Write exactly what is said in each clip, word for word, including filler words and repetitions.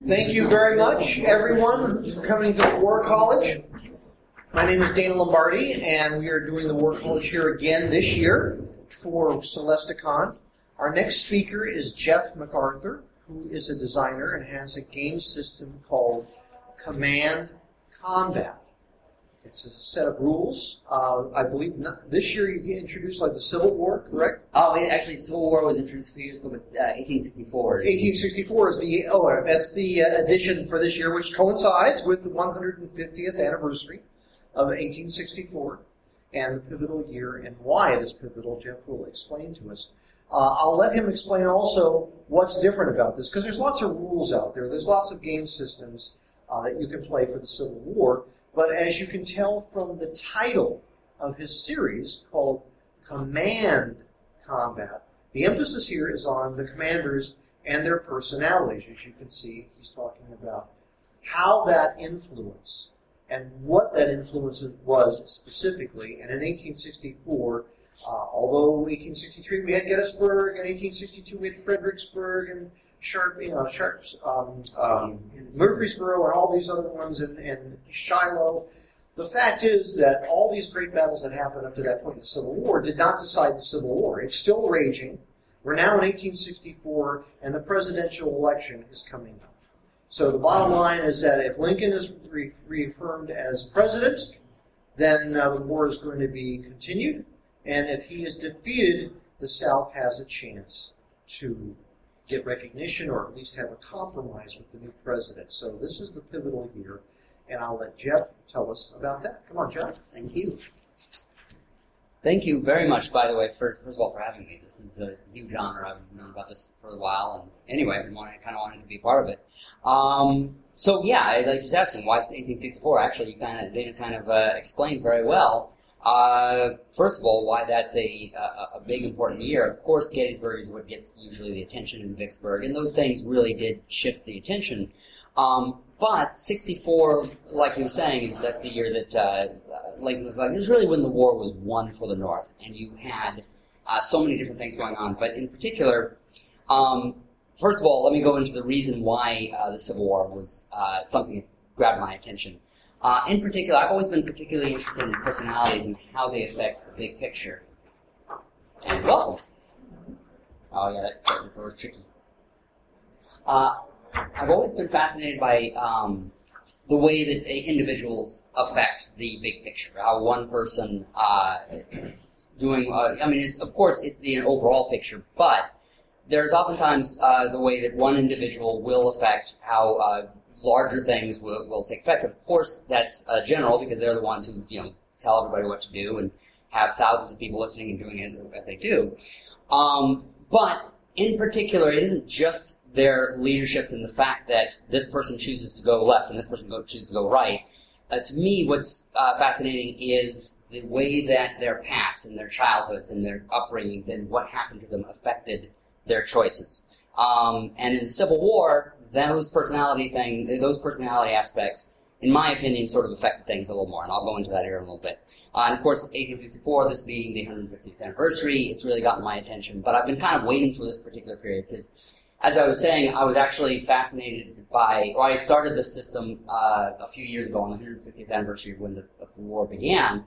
Thank you very much, everyone, for coming to War College. My name is Dana Lombardi, and we are doing the War College here again this year for Celesticon. Our next speaker is Jeff MacArthur, who is a designer and has a game system called Command Combat. It's a set of rules. Uh, I believe not, this year you introduced like the Civil War, correct? Oh, it, actually, Civil War was introduced a few years ago, but uh, eighteen sixty-four. eighteen sixty-four is the oh, that's the uh, edition for this year, which coincides with the one hundred fiftieth anniversary of eighteen sixty-four and the pivotal year, and why it is pivotal. Jeff will explain to us. Uh, I'll let him explain also what's different about this, because there's lots of rules out there. There's lots of game systems uh, that you can play for the Civil War. But as you can tell from the title of his series called Command Combat, the emphasis here is on the commanders and their personalities. As you can see, he's talking about how that influence and what that influence was specifically. And in eighteen sixty-four, uh, although eighteen sixty-three we had Gettysburg, and eighteen sixty-two we had Fredericksburg, and Sharp, you know, Sharp's, um, um, Murfreesboro, and all these other ones, and, and Shiloh. The fact is that all these great battles that happened up to that point in the Civil War did not decide the Civil War. It's still raging. We're now in eighteen sixty-four, and the presidential election is coming up. So the bottom line is that if Lincoln is re- reaffirmed as president, then uh, the war is going to be continued, and if he is defeated, the South has a chance to get recognition, or at least have a compromise with the new president. So this is the pivotal year, and I'll let Jeff tell us about that. Come on, Jeff. Thank you. Thank you very much, by the way, first, first of all, for having me. This is a huge honor. I've known about this for a while, and anyway, I've been wanting, kind of wanted to be a part of it. Um, so yeah, I like just asking, why eighteen sixty-four? Actually, you kind of, Dana kind of uh, explained very well. Uh, first of all, why that's a, a, a big important year. Of course, Gettysburg is what gets usually the attention in Vicksburg, and those things really did shift the attention. Um, but sixty-four, like you were saying, is that's the year that uh, Lincoln was like, it was really when the war was won for the North, and you had uh, so many different things going on. But in particular, um, first of all, let me go into the reason why uh, the Civil War was uh, something that grabbed my attention. Uh, in particular, I've always been particularly interested in personalities and how they affect the big picture. And welcome. Oh yeah, that, that was tricky. Uh, I've always been fascinated by um, the way that individuals affect the big picture. How one person uh, doing, uh, I mean, it's, of course, it's the overall picture, but there's oftentimes uh, the way that one individual will affect how uh, larger things will, will take effect. Of course, that's uh, general, because they're the ones who, you know, tell everybody what to do and have thousands of people listening and doing it as they do. Um, but in particular, it isn't just their leaderships and the fact that this person chooses to go left and this person go, chooses to go right. Uh, to me, what's uh, fascinating is the way that their past and their childhoods and their upbringings and what happened to them affected their choices. Um, and in the Civil War, those personality thing, those personality aspects, in my opinion, sort of affected things a little more, and I'll go into that here in a little bit. Uh, and of course, eighteen sixty-four, this being the one hundred fiftieth anniversary, it's really gotten my attention. But I've been kind of waiting for this particular period because, as I was saying, I was actually fascinated by, or I started this system uh, a few years ago on the one hundred fiftieth anniversary of when the, of the war began,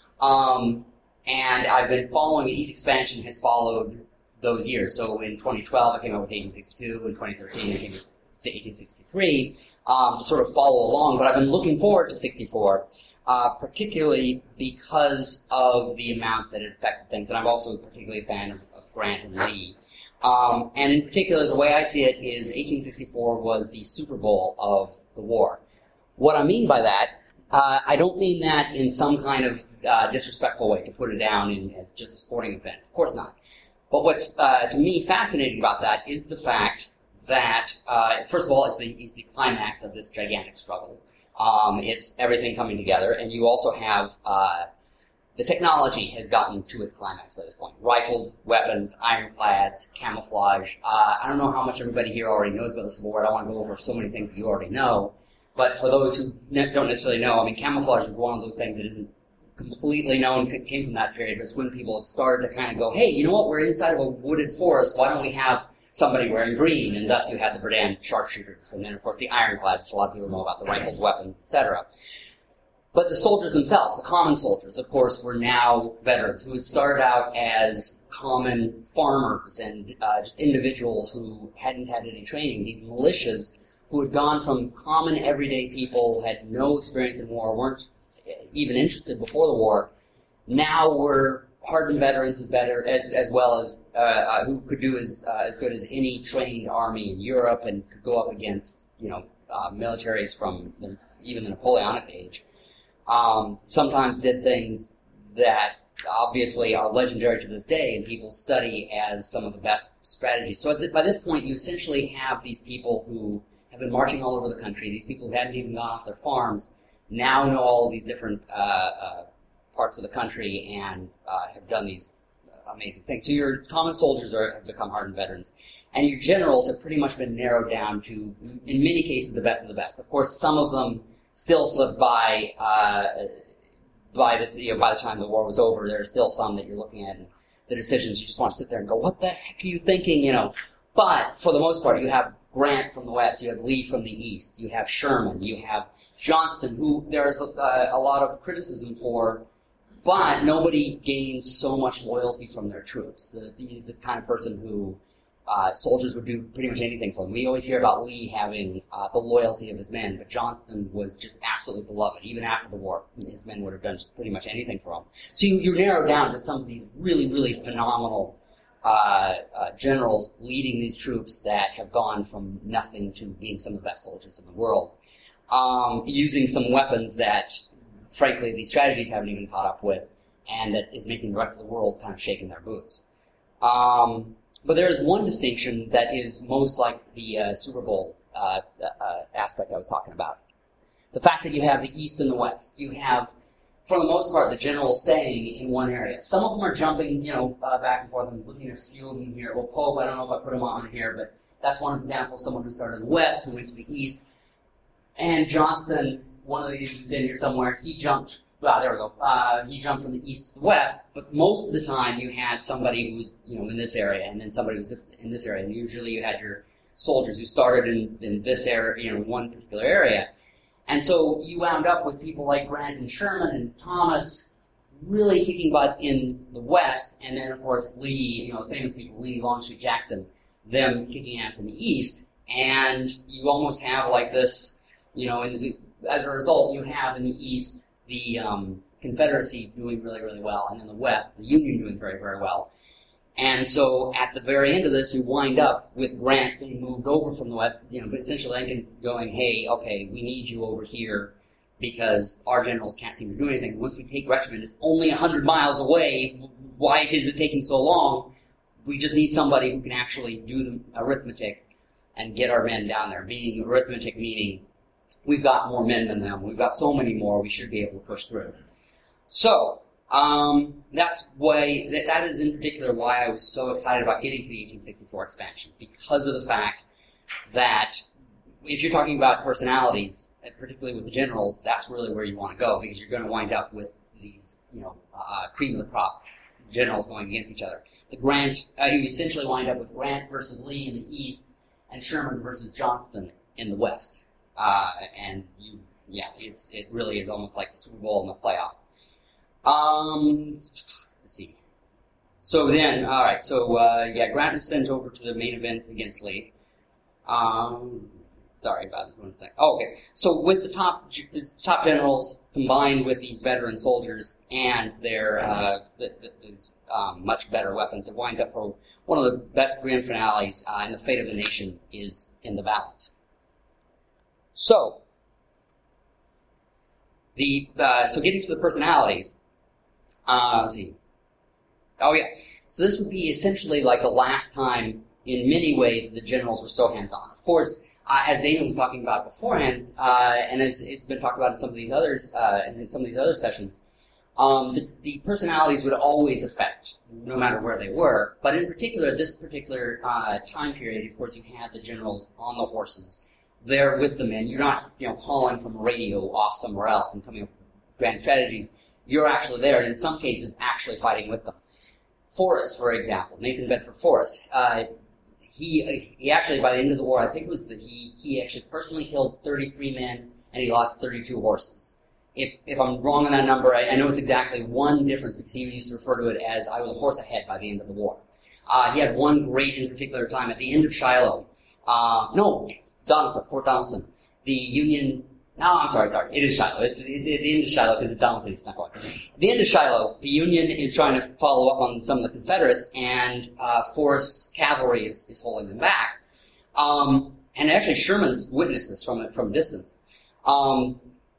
um, and I've been following it. Each expansion has followed those years. So in twenty twelve, I came up with eighteen sixty-two. In twenty thirteen, I came up with eighteen sixty-three, um, to sort of follow along. But I've been looking forward to sixty-four, uh, particularly because of the amount that it affected things. And I'm also particularly a fan of, of Grant and Lee. Um, and in particular, the way I see it is eighteen sixty-four was the Super Bowl of the war. What I mean by that, uh, I don't mean that in some kind of uh, disrespectful way, to put it down in, as just a sporting event. Of course not. But what's, uh, to me, fascinating about that is the fact that, uh, first of all, it's the, it's the climax of this gigantic struggle. Um, it's everything coming together, and you also have, uh, the technology has gotten to its climax by this point. Rifled weapons, ironclads, camouflage. Uh, I don't know how much everybody here already knows about the Civil War. I don't want to go over so many things that you already know. But for those who ne- don't necessarily know, I mean, camouflage is one of those things that isn't completely known, came from that period, but it's when people have started to kind of go, hey, you know what, we're inside of a wooded forest, why don't we have somebody wearing green, and thus you had the Berdan sharpshooters, and then of course the ironclads, which a lot of people know about, the rifled weapons, et cetera. But the soldiers themselves, the common soldiers, of course, were now veterans who had started out as common farmers and uh, just individuals who hadn't had any training. These militias who had gone from common everyday people, had no experience in war, weren't even interested before the war, now were hardened veterans as better as as well as uh, uh, who could do as uh, as good as any trained army in Europe and could go up against you know uh, militaries from the, even the Napoleonic age. Um, sometimes did things that obviously are legendary to this day, and people study as some of the best strategies. So at th- by this point, you essentially have these people who have been marching all over the country. These people who hadn't even gone off their farms now know all of these different uh, uh, parts of the country and uh, have done these amazing things. So your common soldiers are, have become hardened veterans, and your generals have pretty much been narrowed down to, in many cases, the best of the best. Of course, some of them still slipped by. Uh, by the you know, by the time the war was over, there are still some that you're looking at, and the decisions you just want to sit there and go, "What the heck are you thinking?" You know. But for the most part, you have Grant from the west, you have Lee from the east, you have Sherman, you have Johnston, who there's a, a lot of criticism for, but nobody gains so much loyalty from their troops. The, he's the kind of person who uh, soldiers would do pretty much anything for him. We always hear about Lee having uh, the loyalty of his men, but Johnston was just absolutely beloved. Even after the war, his men would have done just pretty much anything for him. So you, you narrow down to some of these really, really phenomenal uh, uh, generals leading these troops that have gone from nothing to being some of the best soldiers in the world, um, using some weapons that, frankly, these strategies haven't even caught up with, and that is making the rest of the world kind of shake in their boots. Um, but there is one distinction that is most like the uh, Super Bowl uh, uh, aspect I was talking about. The fact that you have the East and the West. You have, for the most part, the generals staying in one area. Some of them are jumping, you know, uh, back and forth. I'm looking at a few of them here. Well, Pope, I don't know if I put him on here, but that's one example of someone who started in the West, who went to the East. And Johnston, one of these who's in here somewhere, he jumped, well, there we go, uh, he jumped from the east to the west, but most of the time you had somebody who was, you know, in this area, and then somebody who was this, in this area, and usually you had your soldiers who started in, in this area, you know, one particular area. And so you wound up with people like Grant and Sherman and Thomas really kicking butt in the west, and then, of course, Lee, you know, famous people, Lee, Longstreet, Jackson, them kicking ass in the east, and you almost have like this, you know, in the, as a result, you have in the East the um, Confederacy doing really, really well, and in the West, the Union doing very, very well. And so at the very end of this, you wind up with Grant being moved over from the West, you know, but essentially Lincoln going, hey, okay, we need you over here because our generals can't seem to do anything. Once we take Richmond, it's only one hundred miles away. Why is it taking so long? We just need somebody who can actually do the arithmetic and get our men down there. Meaning arithmetic meaning we've got more men than them. We've got so many more. We should be able to push through. So um, that's why that, that is in particular why I was so excited about getting to the eighteen sixty-four expansion, because of the fact that if you're talking about personalities, particularly with the generals, that's really where you want to go, because you're going to wind up with these, you know, uh, cream of the crop generals going against each other. The Grant, uh, you essentially wind up with Grant versus Lee in the East, and Sherman versus Johnston in the West. Uh, and you, yeah, it's it really is almost like the Super Bowl in the playoff. Um, let's see. So then, all right. So uh, yeah, Grant is sent over to the main event against Lee. Um, sorry about it. One second. Oh, okay. So with the top top generals combined with these veteran soldiers and their uh, the, the, these um, much better weapons, it winds up for one of the best grand finales. Uh, and the fate of the nation is in the balance. So, the uh, so getting to the personalities, uh, let's see. Oh yeah, so this would be essentially like the last time, in many ways, the generals were so hands-on. Of course, uh, as Dana was talking about beforehand, uh, and as it's been talked about in some of these others, uh, in some of these other sessions, um, the, the personalities would always affect, no matter where they were. But in particular, this particular uh, time period, of course, you had the generals on the horses. There with the men. You're not, you know, calling from radio off somewhere else and coming up with grand strategies. You're actually there, and in some cases, actually fighting with them. Forrest, for example, Nathan Bedford Forrest. Uh, he he actually, by the end of the war, I think it was that he, he actually personally killed thirty-three men, and he lost thirty-two horses. If if I'm wrong on that number, I, I know it's exactly one difference, because he used to refer to it as, I was a horse ahead by the end of the war. Uh, he had one great in particular time at the end of Shiloh. Uh, no, Donaldson, Fort Donaldson. The Union... No, I'm sorry, sorry. It is Shiloh. It's, it's, it's the end of Shiloh because it's Donaldson. It's not quite. At the end of Shiloh, the Union is trying to follow up on some of the Confederates, and uh, Forrest's cavalry is, is holding them back. Um, and actually, Sherman's witnessed this from from a distance. Um,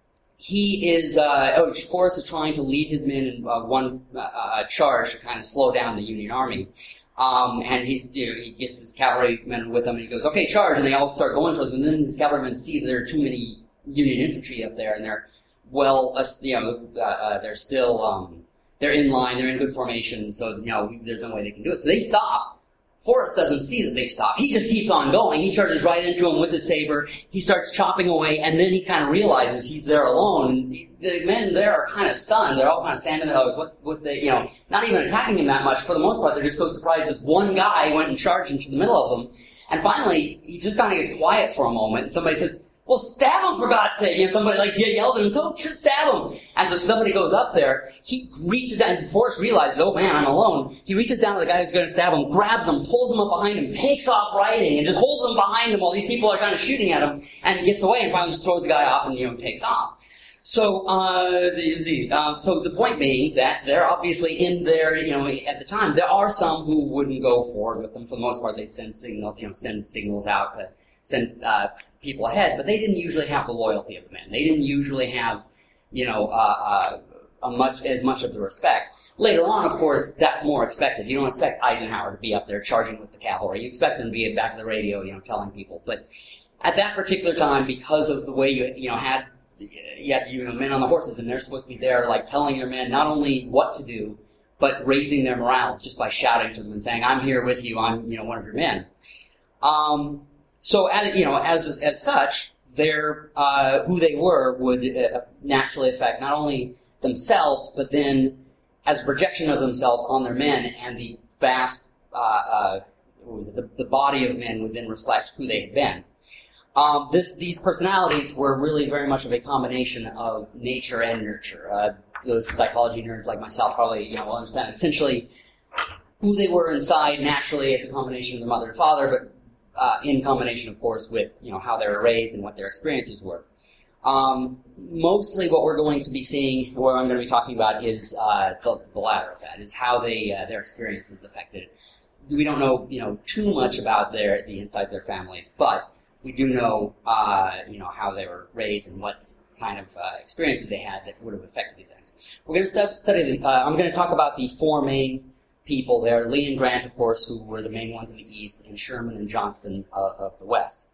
he is, uh, oh, Forrest is trying to lead his men in uh, one uh, charge to kind of slow down the Union Army. Um, and he's, you know, he gets his cavalrymen with him, and he goes, okay, charge, and they all start going towards him, and then his cavalrymen see that there are too many Union infantry up there, and they're well, uh, you know, uh, uh, they're still, um, they're in line, they're in good formation, so, you know, there's no way they can do it. So they stop. Forrest doesn't see that they've stopped. He just keeps on going. He charges right into him with his saber. He starts chopping away, and then he kind of realizes he's there alone. And the men there are kind of stunned. They're all kind of standing there like, what, what they, you know, not even attacking him that much. For the most part, they're just so surprised this one guy went and charged into the middle of them. And finally, he just kind of gets quiet for a moment, and somebody says, well, stab him, for God's sake. You know, somebody like yells at him, so just stab him. And so somebody goes up there, he reaches down, and Forrest realizes, oh man, I'm alone. He reaches down to the guy who's going to stab him, grabs him, pulls him up behind him, takes off riding, and just holds him behind him while these people are kind of shooting at him, and gets away, and finally just throws the guy off and, you know, takes off. So, uh, the, uh, so the point being that they're obviously in there, you know, at the time, there are some who wouldn't go forward with them. For the most part, they'd send signal, you know, send signals out to send, uh, people ahead, but they didn't usually have the loyalty of the men. They didn't usually have, you know, uh, uh, a much as much of the respect. Later on, of course, that's more expected. You don't expect Eisenhower to be up there charging with the cavalry. You expect them to be back of the radio, you know, telling people. But at that particular time, because of the way you, you know, had, you had, you know, men on the horses, and they're supposed to be there, like, telling their men not only what to do, but raising their morale just by shouting to them and saying, I'm here with you, I'm, you know, one of your men. Um... So, as, you know, as as such, their uh, who they were would uh, naturally affect not only themselves, but then as a projection of themselves on their men, and the vast, uh, uh, what was it? The, the body of men would then reflect who they had been. Um, this these personalities were really very much of a combination of nature and nurture. Uh, those psychology nerds like myself probably, you know, will understand essentially who they were inside naturally as a combination of their mother and father, but Uh, in combination, of course, with, you know, how they were raised and what their experiences were. Um, mostly what we're going to be seeing, what I'm going to be talking about, is uh, the, the latter of that, is how they uh, their experiences affected. We don't know, you know, too much about their the insides of their families, but we do know, uh, you know, how they were raised and what kind of uh, experiences they had that would have affected these things. We're going to study. The, uh, I'm going to talk about the four main people there, Lee and Grant, of course, who were the main ones in the East, and Sherman and Johnston uh, of the West.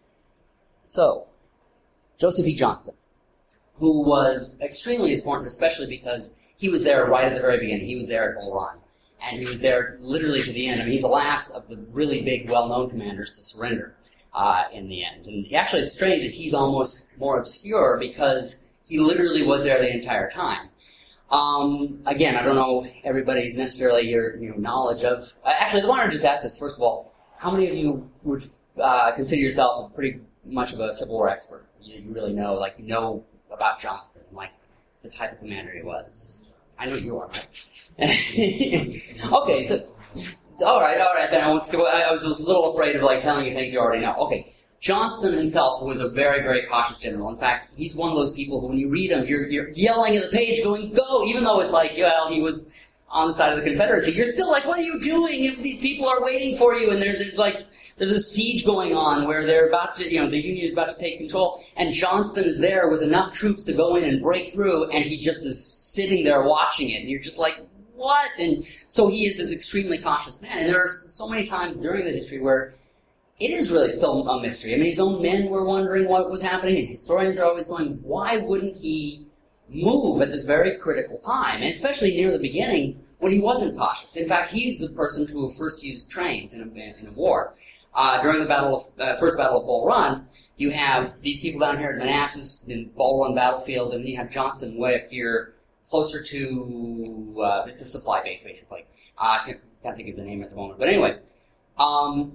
So, Joseph E. Johnston, who was extremely important, especially because he was there right at the very beginning. He was there at Bull Run, and he was there literally to the end. I mean, he's the last of the really big, well-known commanders to surrender uh, in the end. And actually, it's strange that he's almost more obscure because he literally was there the entire time. Um, again, I don't know everybody's necessarily your, your knowledge of... Uh, actually, I want to just ask this, first of all. How many of you would uh, consider yourself a pretty much of a Civil War expert? You, you really know, like, you know about Johnston, like, the type of commander he was. I know you are, right? Okay, so... All right, all right, then I won't skip... I, I was a little afraid of, like, telling you things you already know. Okay. Johnston himself was a very, very cautious general. In fact, he's one of those people who, when you read him, you're, you're yelling at the page going, go! Even though it's like, well, he was on the side of the Confederacy. You're still like, what are you doing if these people are waiting for you? And there, there's like, there's a siege going on where they're about to, you know, the Union is about to take control. And Johnston is there with enough troops to go in and break through, and he just is sitting there watching it. And you're just like, what? And so he is this extremely cautious man. And there are so many times during the history where it is really still a mystery. I mean, his own men were wondering what was happening, and historians are always going, why wouldn't he move at this very critical time? And especially near the beginning, when he wasn't cautious. In fact, he's the person who first used trains in a, in a war. Uh, during the battle of, uh, first Battle of Bull Run, you have these people down here at Manassas, in Bull Run battlefield, and you have Johnston way up here, closer to, uh, it's a supply base, basically. Uh, I can't think of the name at the moment. But anyway, um...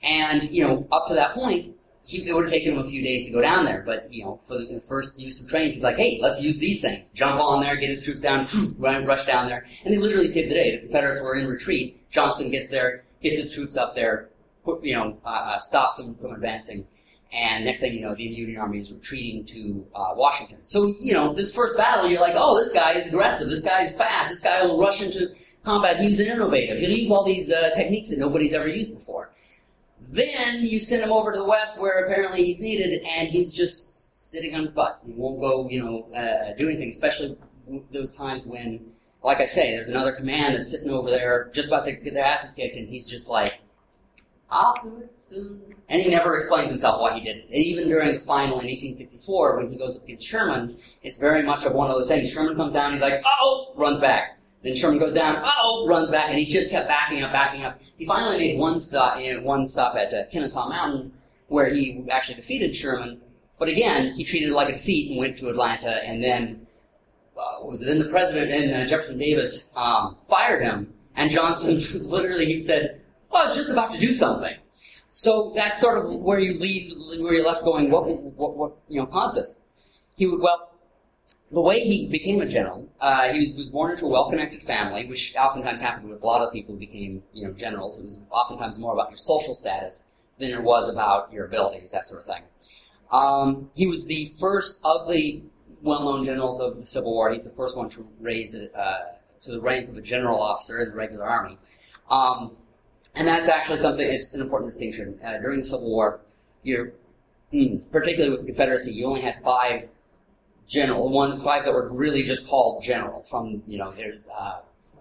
And, you know, up to that point, he, it would have taken him a few days to go down there. But, you know, for the, the first use of trains, he's like, hey, let's use these things. Jump on there, get his troops down, run, rush down there. And they literally saved the day. The Confederates were in retreat. Johnston gets there, gets his troops up there, put, you know, uh, uh, stops them from advancing. And next thing you know, the Union Army is retreating to uh, Washington. So, you know, this first battle, you're like, oh, this guy is aggressive. This guy is fast. This guy will rush into combat. He's innovative. He'll use all these uh, techniques that nobody's ever used before. Then you send him over to the West where apparently he's needed, and he's just sitting on his butt. He won't go, you know, uh, do anything, especially those times when, like I say, there's another command that's sitting over there just about to get their asses kicked, and he's just like, I'll do it soon. And he never explains himself why he didn't. And even during the final in eighteen sixty-four, when he goes up against Sherman, it's very much of one of those things. Sherman comes down, he's like, uh-oh, runs back. Then Sherman goes down, uh-oh, runs back, and he just kept backing up, backing up. He finally made one stop, you know, one stop at uh, Kennesaw Mountain, where he actually defeated Sherman. But again, he treated it like a defeat and went to Atlanta, and then, uh, what was it, then the president, and uh, Jefferson Davis um, fired him, and Johnston literally, he said, well, I was just about to do something. So that's sort of where you leave, where you're left going, what, what, what you know, caused this? He would, well, the way he became a general, uh, he was, was born into a well-connected family, which oftentimes happened with a lot of people who became, you know, generals. It was oftentimes more about your social status than it was about your abilities, that sort of thing. Um, he was the first of the well-known generals of the Civil War. He's the first one to raise it uh, to the rank of a general officer in the regular army. Um, And that's actually something, it's an important distinction. Uh, during the Civil War, you're, particularly with the Confederacy, you only had five general, one, five that were really just called general from, you know, there's, uh,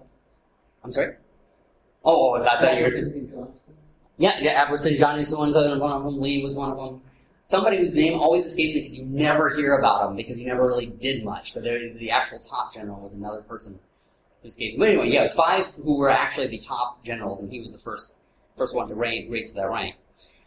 I'm sorry? Oh, I thought you were, yeah, yeah, Abercrombie Johnson was one of them, Lee was one of them. Somebody whose name always escapes me because you never hear about him because he never really did much, but the actual top general was another person. This case. But anyway, yeah, it was five who were actually the top generals, and he was the first first one to raise, raise to that rank.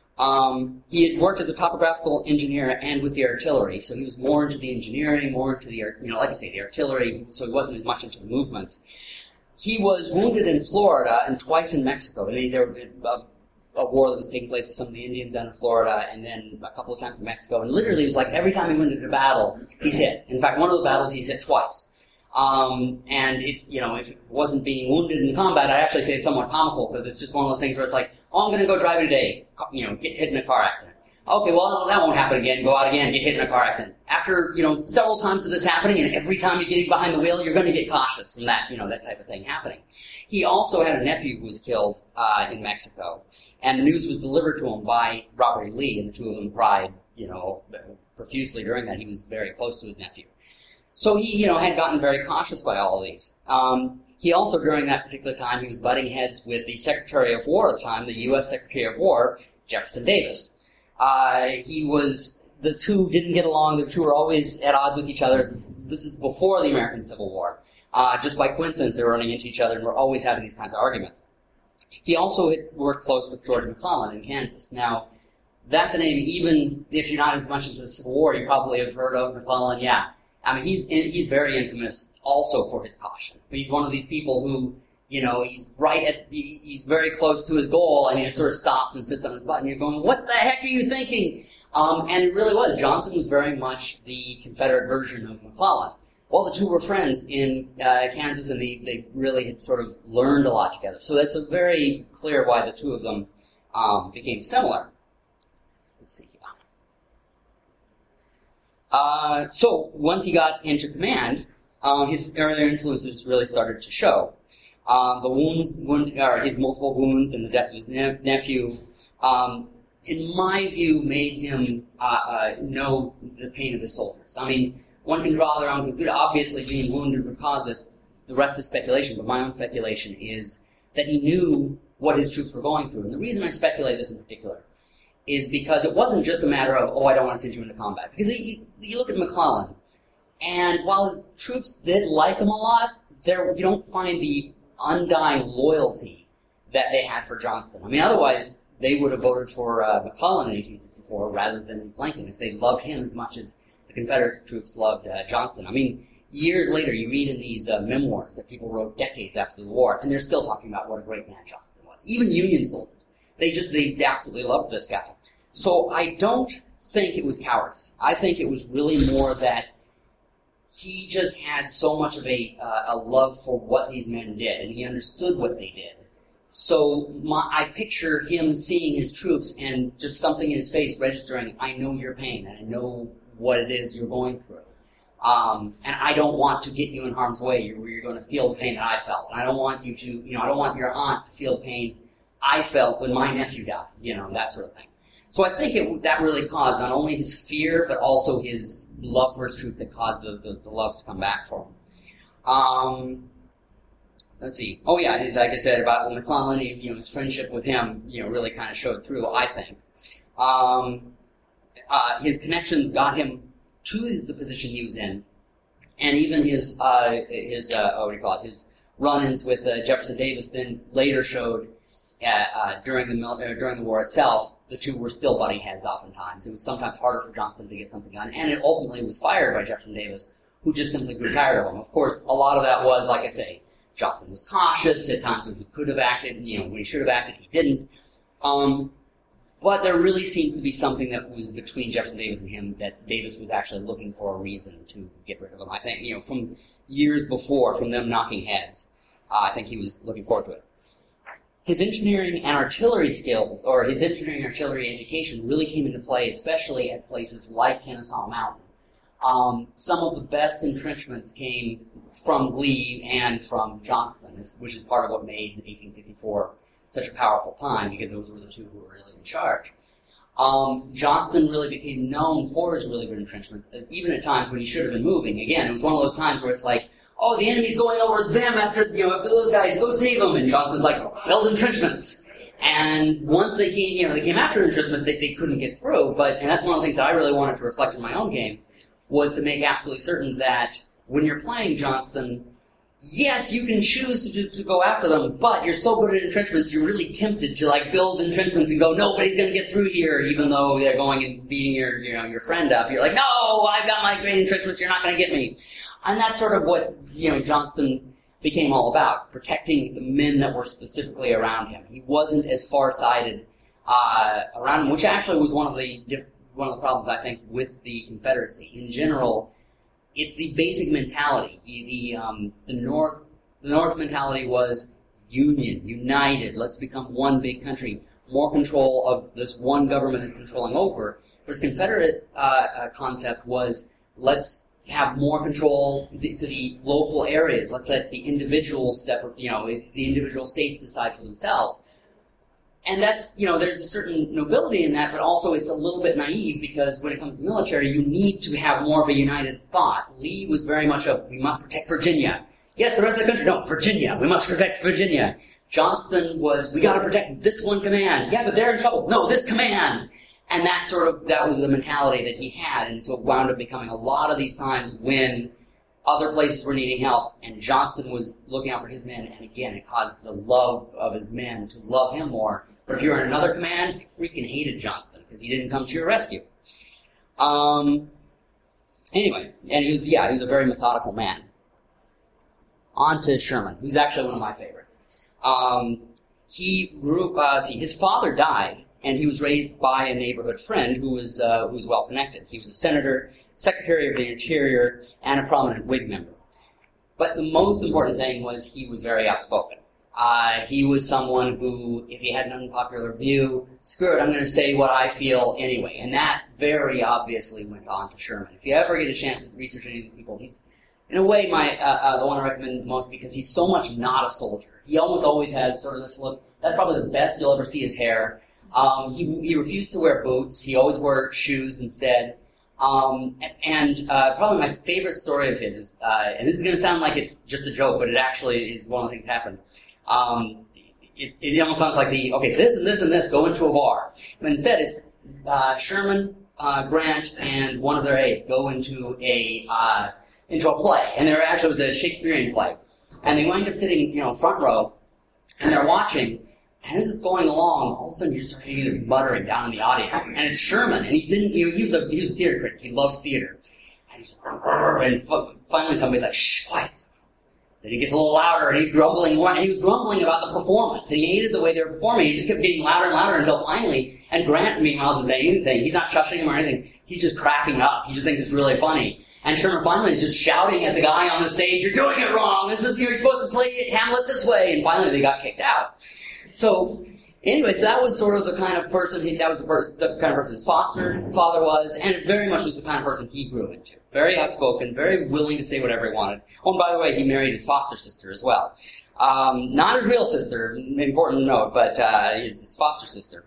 Um, he had worked as a topographical engineer and with the artillery, so he was more into the engineering, more into the, you know, like I say, the artillery, so he wasn't as much into the movements. He was wounded in Florida and twice in Mexico. I mean, there was a, a war that was taking place with some of the Indians down in Florida, and then a couple of times in Mexico, and literally it was like every time he went into battle, he's hit. In fact, one of the battles he's hit twice. Um, and it's, you know, if it wasn't being wounded in combat, I'd actually say it's somewhat comical, because it's just one of those things where it's like, oh, I'm going to go drive today, you know, get hit in a car accident. Okay, well, that won't happen again. Go out again, get hit in a car accident. After, you know, several times of this happening, and every time you're getting behind the wheel, you're going to get cautious from that, you know, that type of thing happening. He also had a nephew who was killed, uh, in Mexico, and the news was delivered to him by Robert E. Lee, and the two of them cried, you know, profusely during that. He was very close to his nephew. So he, you know, had gotten very cautious by all of these. Um, he also, during that particular time, he was butting heads with the Secretary of War at the time, the U S Secretary of War, Jefferson Davis. Uh, he was, the two didn't get along, the two were always at odds with each other. This is before the American Civil War. Uh, just by coincidence, they were running into each other and were always having these kinds of arguments. He also had worked close with George McClellan in Kansas. Now, that's a name, even if you're not as much into the Civil War, you probably have heard of McClellan, yeah. I mean, he's in, he's very infamous also for his caution. He's one of these people who, you know, he's right at, he's very close to his goal, and he just sort of stops and sits on his butt, and you're going, what the heck are you thinking? Um, and it really was. Johnson was very much the Confederate version of McClellan. Well, the two were friends in uh, Kansas, and they, they really had sort of learned a lot together. So that's a very clear why the two of them um, became similar. Let's see here. Uh, so once he got into command, um, his earlier influences really started to show. Um, the wounds, wound, or his multiple wounds, and the death of his ne- nephew, um, in my view, made him uh, uh, know the pain of his soldiers. I mean, one can draw their own conclusion. Obviously, being wounded would cause this. The rest is speculation, but my own speculation is that he knew what his troops were going through. And the reason I speculate this in particular is because it wasn't just a matter of, oh, I don't want to send you into combat. Because he, you look at McClellan, and while his troops did like him a lot, there you don't find the undying loyalty that they had for Johnston. I mean, otherwise, they would have voted for uh, McClellan in eighteen sixty-four rather than Lincoln if they loved him as much as the Confederate troops loved uh, Johnston. I mean, years later, you read in these uh, memoirs that people wrote decades after the war, and they're still talking about what a great man Johnston was. Even Union soldiers. They just, they absolutely loved this guy. So I don't think it was cowardice. I think it was really more that he just had so much of a, uh, a love for what these men did, and he understood what they did. So my, I picture him seeing his troops and just something in his face registering, I know your pain, and I know what it is you're going through. Um, and I don't want to get you in harm's way where you're going to feel the pain that I felt. And I don't want you to, you know, I don't want your aunt to feel the pain I felt when my nephew died, you know, that sort of thing. So I think it, that really caused not only his fear, but also his love for his troops that caused the, the, the love to come back for him. Um, let's see. Oh yeah, like I said about McClellan, you know, his friendship with him, you know, really kind of showed through, I think. Um, uh, his connections got him to the position he was in, and even his uh, his uh, what do you call it? His run-ins with uh, Jefferson Davis then later showed uh, uh, during the mil- uh, during the war itself, the two were still butting heads. Oftentimes, it was sometimes harder for Johnston to get something done, and it ultimately was fired by Jefferson Davis, who just simply grew tired of him. Of course, a lot of that was, like I say, Johnston was cautious at times when he could have acted, you know, when he should have acted, he didn't. Um, But there really seems to be something that was between Jefferson Davis and him that Davis was actually looking for a reason to get rid of him. I think, you know, from years before, from them knocking heads, uh, I think he was looking forward to it. His engineering and artillery skills, or his engineering and artillery education, really came into play, especially at places like Kennesaw Mountain. Um, some of the best entrenchments came from Lee and from Johnston, which is part of what made eighteen sixty-four such a powerful time, because those were the two who were really in charge. Um, Johnston really became known for his really good entrenchments, as even at times when he should have been moving. Again, it was one of those times where it's like, oh, the enemy's going over them after, you know, after those guys, go save them. And Johnston's like, build entrenchments. And once they came, you know, they came after entrenchment, they, they couldn't get through. But, and that's one of the things that I really wanted to reflect in my own game, was to make absolutely certain that when you're playing Johnston, yes, you can choose to, do, to go after them, but you're so good at entrenchments, you're really tempted to like build entrenchments and go, nobody's going to get through here, even though they're going and beating your, you know, your friend up. You're like, no, I've got my great entrenchments, you're not going to get me. And that's sort of what, you know, Johnston became all about, protecting the men that were specifically around him. He wasn't as far-sighted uh, around him, which actually was one of the one of the problems, I think, with the Confederacy. In general, it's the basic mentality. The the, um, the North the North mentality was union, united. Let's become one big country. More control of this one government is controlling over. Whereas Confederate uh, uh, concept was let's have more control to the local areas. Let's let the individuals separate. You know, the individual states decide for themselves. And that's, you know, there's a certain nobility in that, but also it's a little bit naive because when it comes to military, you need to have more of a united thought. Lee was very much of, we must protect Virginia. Yes, the rest of the country, no, Virginia, we must protect Virginia. Johnston was, we gotta protect this one command. Yeah, but they're in trouble. No, this command. And that sort of, that was the mentality that he had, and so it wound up becoming a lot of these times when other places were needing help, and Johnston was looking out for his men, and again, it caused the love of his men to love him more. But if you were in another command, you freaking hated Johnston, because he didn't come to your rescue. Um, anyway, and he was, yeah, he was a very methodical man. On to Sherman, who's actually one of my favorites. Um, he grew up, uh, let's see, his father died, and he was raised by a neighborhood friend who was, uh, who was well-connected. He was a senator, Secretary of the Interior, and a prominent Whig member. But the most important thing was he was very outspoken. Uh, he was someone who, if he had an unpopular view, screw it, I'm going to say what I feel anyway. And that very obviously went on to Sherman. If you ever get a chance to research any of these people, he's, in a way, my uh, uh, the one I recommend the most because he's so much not a soldier. He almost always has sort of this look. That's probably the best you'll ever see his hair. Um, he, he refused to wear boots. He always wore shoes instead. Um, and uh, probably my favorite story of his is, uh, and this is going to sound like it's just a joke, but it actually is one of the things that happened. Um, it, it almost sounds like the, okay, this and this and this go into a bar. But instead it's uh, Sherman, uh, Grant, and one of their aides go into a uh, into a play. And there actually was a Shakespearean play. And they wind up sitting, you know, front row, and they're watching. And as it's going along, all of a sudden you start hearing this muttering down in the audience. And it's Sherman, and he didn't, you know, he was a, he was a theater critic. He loved theater. And he's like, and finally somebody's like, shh, quiet. Then he gets a little louder, and he's grumbling more, and he was grumbling about the performance, and he hated the way they were performing. He just kept getting louder and louder until finally, and Grant, meanwhile, isn't saying anything. He's not shushing him or anything. He's just cracking up. He just thinks it's really funny. And Sherman finally is just shouting at the guy on the stage, "You're doing it wrong. This is, you're supposed to play Hamlet this way." And finally they got kicked out. So, anyway, so that was sort of the kind of person, he, that was the, pers- the kind of person his foster father was, and it very much was the kind of person he grew into. Very outspoken, very willing to say whatever he wanted. Oh, and by the way, he married his foster sister as well. Um, not his real sister, important to note, but uh, his, his foster sister.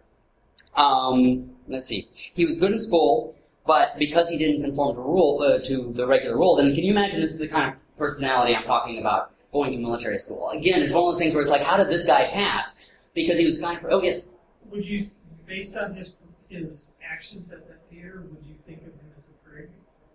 Um, let's see. He was good in school, but because he didn't conform to rule uh, to the regular rules, and can you imagine this is the kind of personality I'm talking about going to military school? Again, it's one of those things where it's like, how did this guy pass? Because he was the kind of, oh yes? Would you, based on his his actions at that theater, would you think of him as a prig?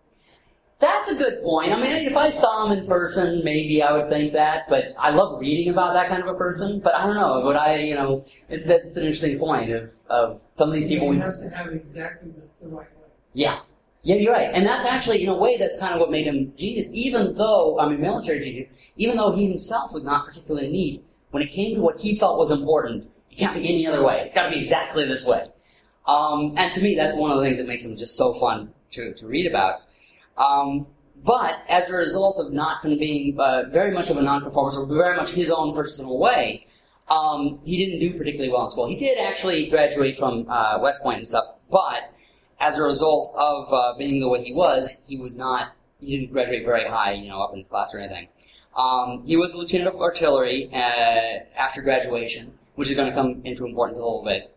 That's a good point. I mean, if I saw him in person, maybe I would think that, but I love reading about that kind of a person, but I don't know, would I, you know, it, that's an interesting point of, of some of these people. He has to have exactly the, the right way. Yeah. Yeah, you're right. And that's actually, in a way, that's kind of what made him genius, even though, I mean, military genius, even though he himself was not particularly neat, when it came to what he felt was important, it can't be any other way. It's got to be exactly this way. Um, and to me, that's one of the things that makes him just so fun to, to read about. Um, but as a result of not being uh, very much of a nonconformist or very much his own personal way, um, he didn't do particularly well in school. He did actually graduate from uh, West Point and stuff, but as a result of uh, being the way he was, he was not, he didn't graduate very high, you know, up in his class or anything. Um, he was a lieutenant of artillery uh, after graduation, which is going to come into importance a little bit.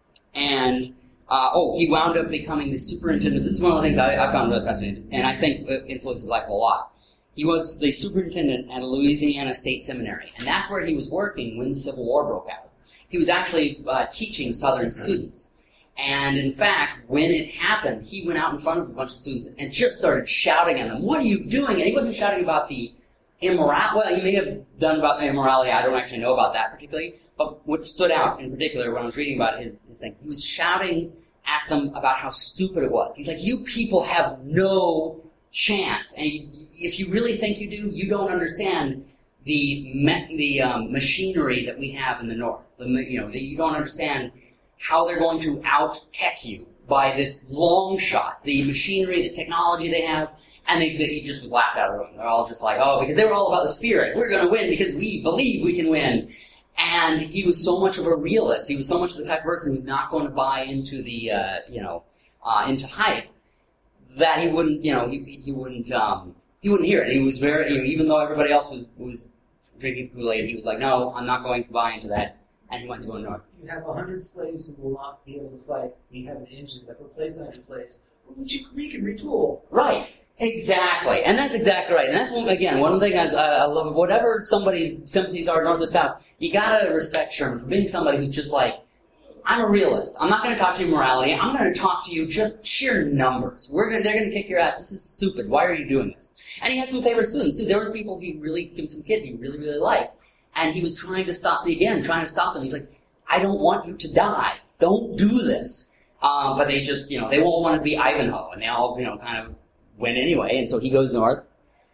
And Uh, oh, he wound up becoming the superintendent. This is one of the things I, I found really fascinating, and I think it influenced his life a lot. He was the superintendent at Louisiana State Seminary, and that's where he was working when the Civil War broke out. He was actually uh, teaching Southern students. And in fact, when it happened, he went out in front of a bunch of students and just started shouting at them, "What are you doing?" And he wasn't shouting about the immorality. Well, he may have done about the immorality. I don't actually know about that particularly. But what stood out in particular when I was reading about his, his thing, he was shouting at them about how stupid it was. He's like, "You people have no chance. And if you really think you do, you don't understand the me- the um, machinery that we have in the North. The, you know, you don't understand how they're going to out-tech you by this long shot, the machinery, the technology they have." And they, they, he just was laughed out of the room. They're all just like, "Oh, because they were all about the spirit. We're going to win because we believe we can win." And he was so much of a realist. He was so much of the type of person who's not going to buy into the, uh, you know, uh, into hype, that he wouldn't, you know, he, he wouldn't, um, he wouldn't hear it. He was very, you know, even though everybody else was was drinking Kool-Aid, he was like, "No, I'm not going to buy into that." And he went to go north. You have a hundred slaves who will not be able to fight. We have an engine that replaces a hundred slaves, which you, we can retool. Right. Exactly, and that's exactly right. And that's, one, again, one of the things I, I love. Whatever somebody's sympathies are, north or south, you gotta respect Sherman for being somebody who's just like, "I'm a realist. I'm not going to talk to you morality. I'm going to talk to you just sheer numbers. We're gonna, they're going to kick your ass. This is stupid. Why are you doing this?" And he had some favorite students too. There was people he really, some kids he really, really liked, and he was trying to stop again, trying to stop them. He's like, "I don't want you to die. Don't do this." Um, but they just, you know, they all wanted to be Ivanhoe, and they all, you know, kind of went anyway, and so he goes north.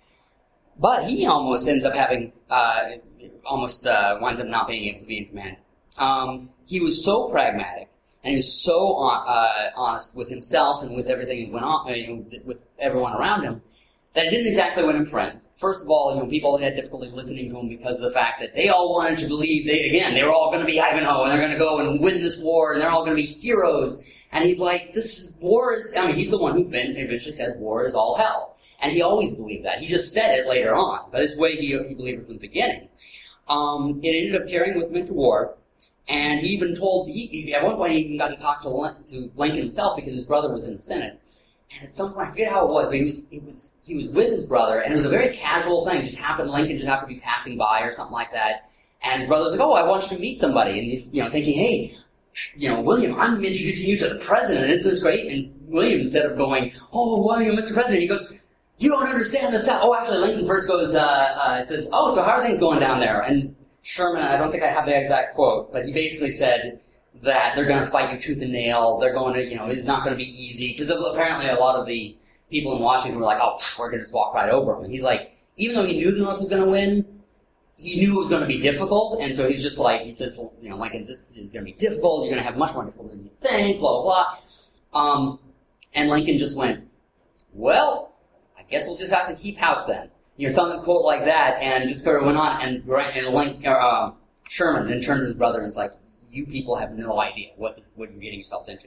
But he almost ends up having, uh, almost uh, winds up not being able to be in command. Um, he was so pragmatic, and he was so uh, honest with himself and with everything that went on, uh, you know, with everyone around him, that it didn't exactly win him friends. First of all, you know, people had difficulty listening to him because of the fact that they all wanted to believe, they again, they were all going to be Ivanhoe, and they're going to go and win this war, and they're all going to be heroes. And he's like, this is, war is, I mean, he's the one who eventually said war is all hell. And he always believed that. He just said it later on. But it's the way he, he believed it from the beginning. Um, it ended up carrying with him into war. And he even told, he, he at one point he even got to talk to, to Lincoln himself because his brother was in the Senate. And at some point, I forget how it was, but he was, it was, he was with his brother, and it was a very casual thing. It just happened, Lincoln just happened to be passing by or something like that. And his brother was like, "Oh, I want you to meet somebody." And he's, you know, thinking, "Hey, you know, William, I'm introducing you to the president. Isn't this great?" And William, instead of going, "Oh, William, Mister President," he goes, "You don't understand the South." Oh, actually, Lincoln first goes, uh, uh, says, "Oh, so how are things going down there?" And Sherman, I don't think I have the exact quote, but he basically said that they're going to fight you tooth and nail. They're going to, you know, it's not going to be easy. Because apparently a lot of the people in Washington were like, "Oh, pff, we're going to just walk right over them." And he's like, even though he knew the North was going to win, he knew it was going to be difficult, and so he's just like, he says, you know, Lincoln, this is going to be difficult, you're going to have much more difficulty than you think, blah, blah, blah. Um, and Lincoln just went, well, I guess we'll just have to keep house then. You know, something quote like that, and just sort of went on, and, and Lincoln, uh, Sherman then turned to his brother and was like, you people have no idea what this, what you're getting yourselves into.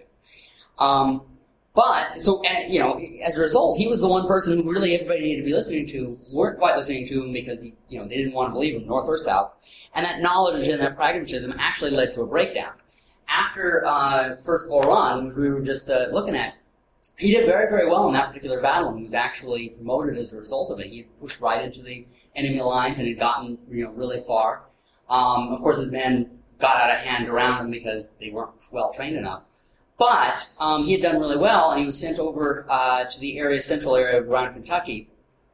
Um, but, so, and, you know, as a result, he was the one person who really everybody needed to be listening to, weren't quite listening to him because, he, you know, they didn't want to believe him, north or south. And that knowledge and that pragmatism actually led to a breakdown. After uh, First Bull Run, which we were just uh, looking at, he did very, very well in that particular battle, and he was actually promoted as a result of it. He had pushed right into the enemy lines and had gotten, you know, really far. Um, of course, his men got out of hand around him because they weren't well trained enough. But um, he had done really well, and he was sent over uh, to the area, central area around Kentucky.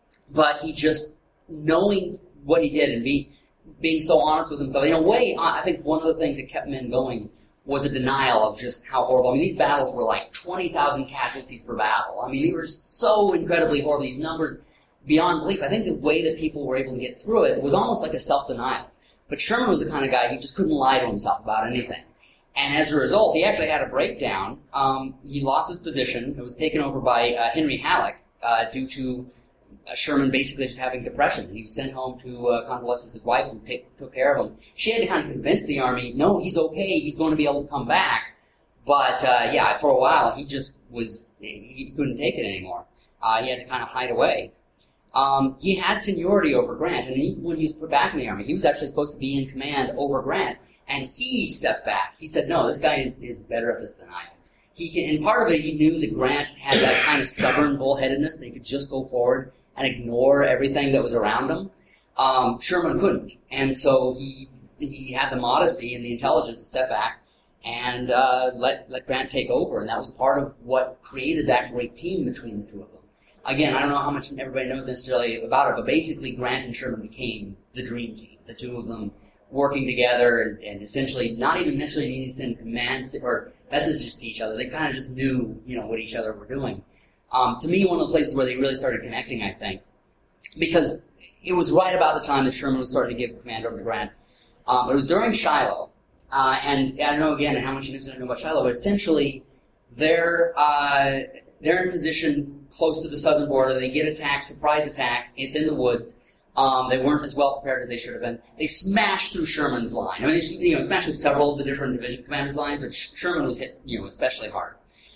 But he just, knowing what he did and be, being so honest with himself, in a way, I think one of the things that kept men going was a denial of just how horrible. I mean, these battles were like twenty thousand casualties per battle. I mean, they were so incredibly horrible. These numbers beyond belief. I think the way that people were able to get through it was almost like a self-denial. But Sherman was the kind of guy, he just couldn't lie to himself about anything. And as a result, he actually had a breakdown. Um, he lost his position. It was taken over by uh, Henry Halleck uh, due to uh, Sherman basically just having depression. He was sent home to uh, convalesce with his wife, who take, took care of him. She had to kind of convince the Army, no, he's okay, he's going to be able to come back. But, uh, yeah, for a while, he just was, he couldn't take it anymore. Uh, he had to kind of hide away. Um, he had seniority over Grant, and even when he was put back in the Army, he was actually supposed to be in command over Grant. And he stepped back. He said, no, this guy is, is better at this than I am. He can, and part of it, he knew that Grant had that kind of stubborn bullheadedness that he could just go forward and ignore everything that was around him. Um, Sherman couldn't. And so he he had the modesty and the intelligence to step back and uh, let, let Grant take over. And that was part of what created that great team between the two of them. Again, I don't know how much everybody knows necessarily about it, but basically Grant and Sherman became the dream team. The two of them working together and, and essentially not even necessarily needing to send commands or messages to each other. They kind of just knew, you know, what each other were doing. Um, to me, one of the places where they really started connecting, I think, because it was right about the time that Sherman was starting to give command over to Grant. Um, but it was during Shiloh. Uh, and I don't know, again, how much you know about Shiloh, but essentially they're, uh, they're in position close to the southern border. They get attacked, surprise attack. It's in the woods. Um, they weren't as well prepared as they should have been. They smashed through Sherman's line. I mean, they you know, smashed through several of the different division commanders' lines, but Sherman was hit, you know, especially hard.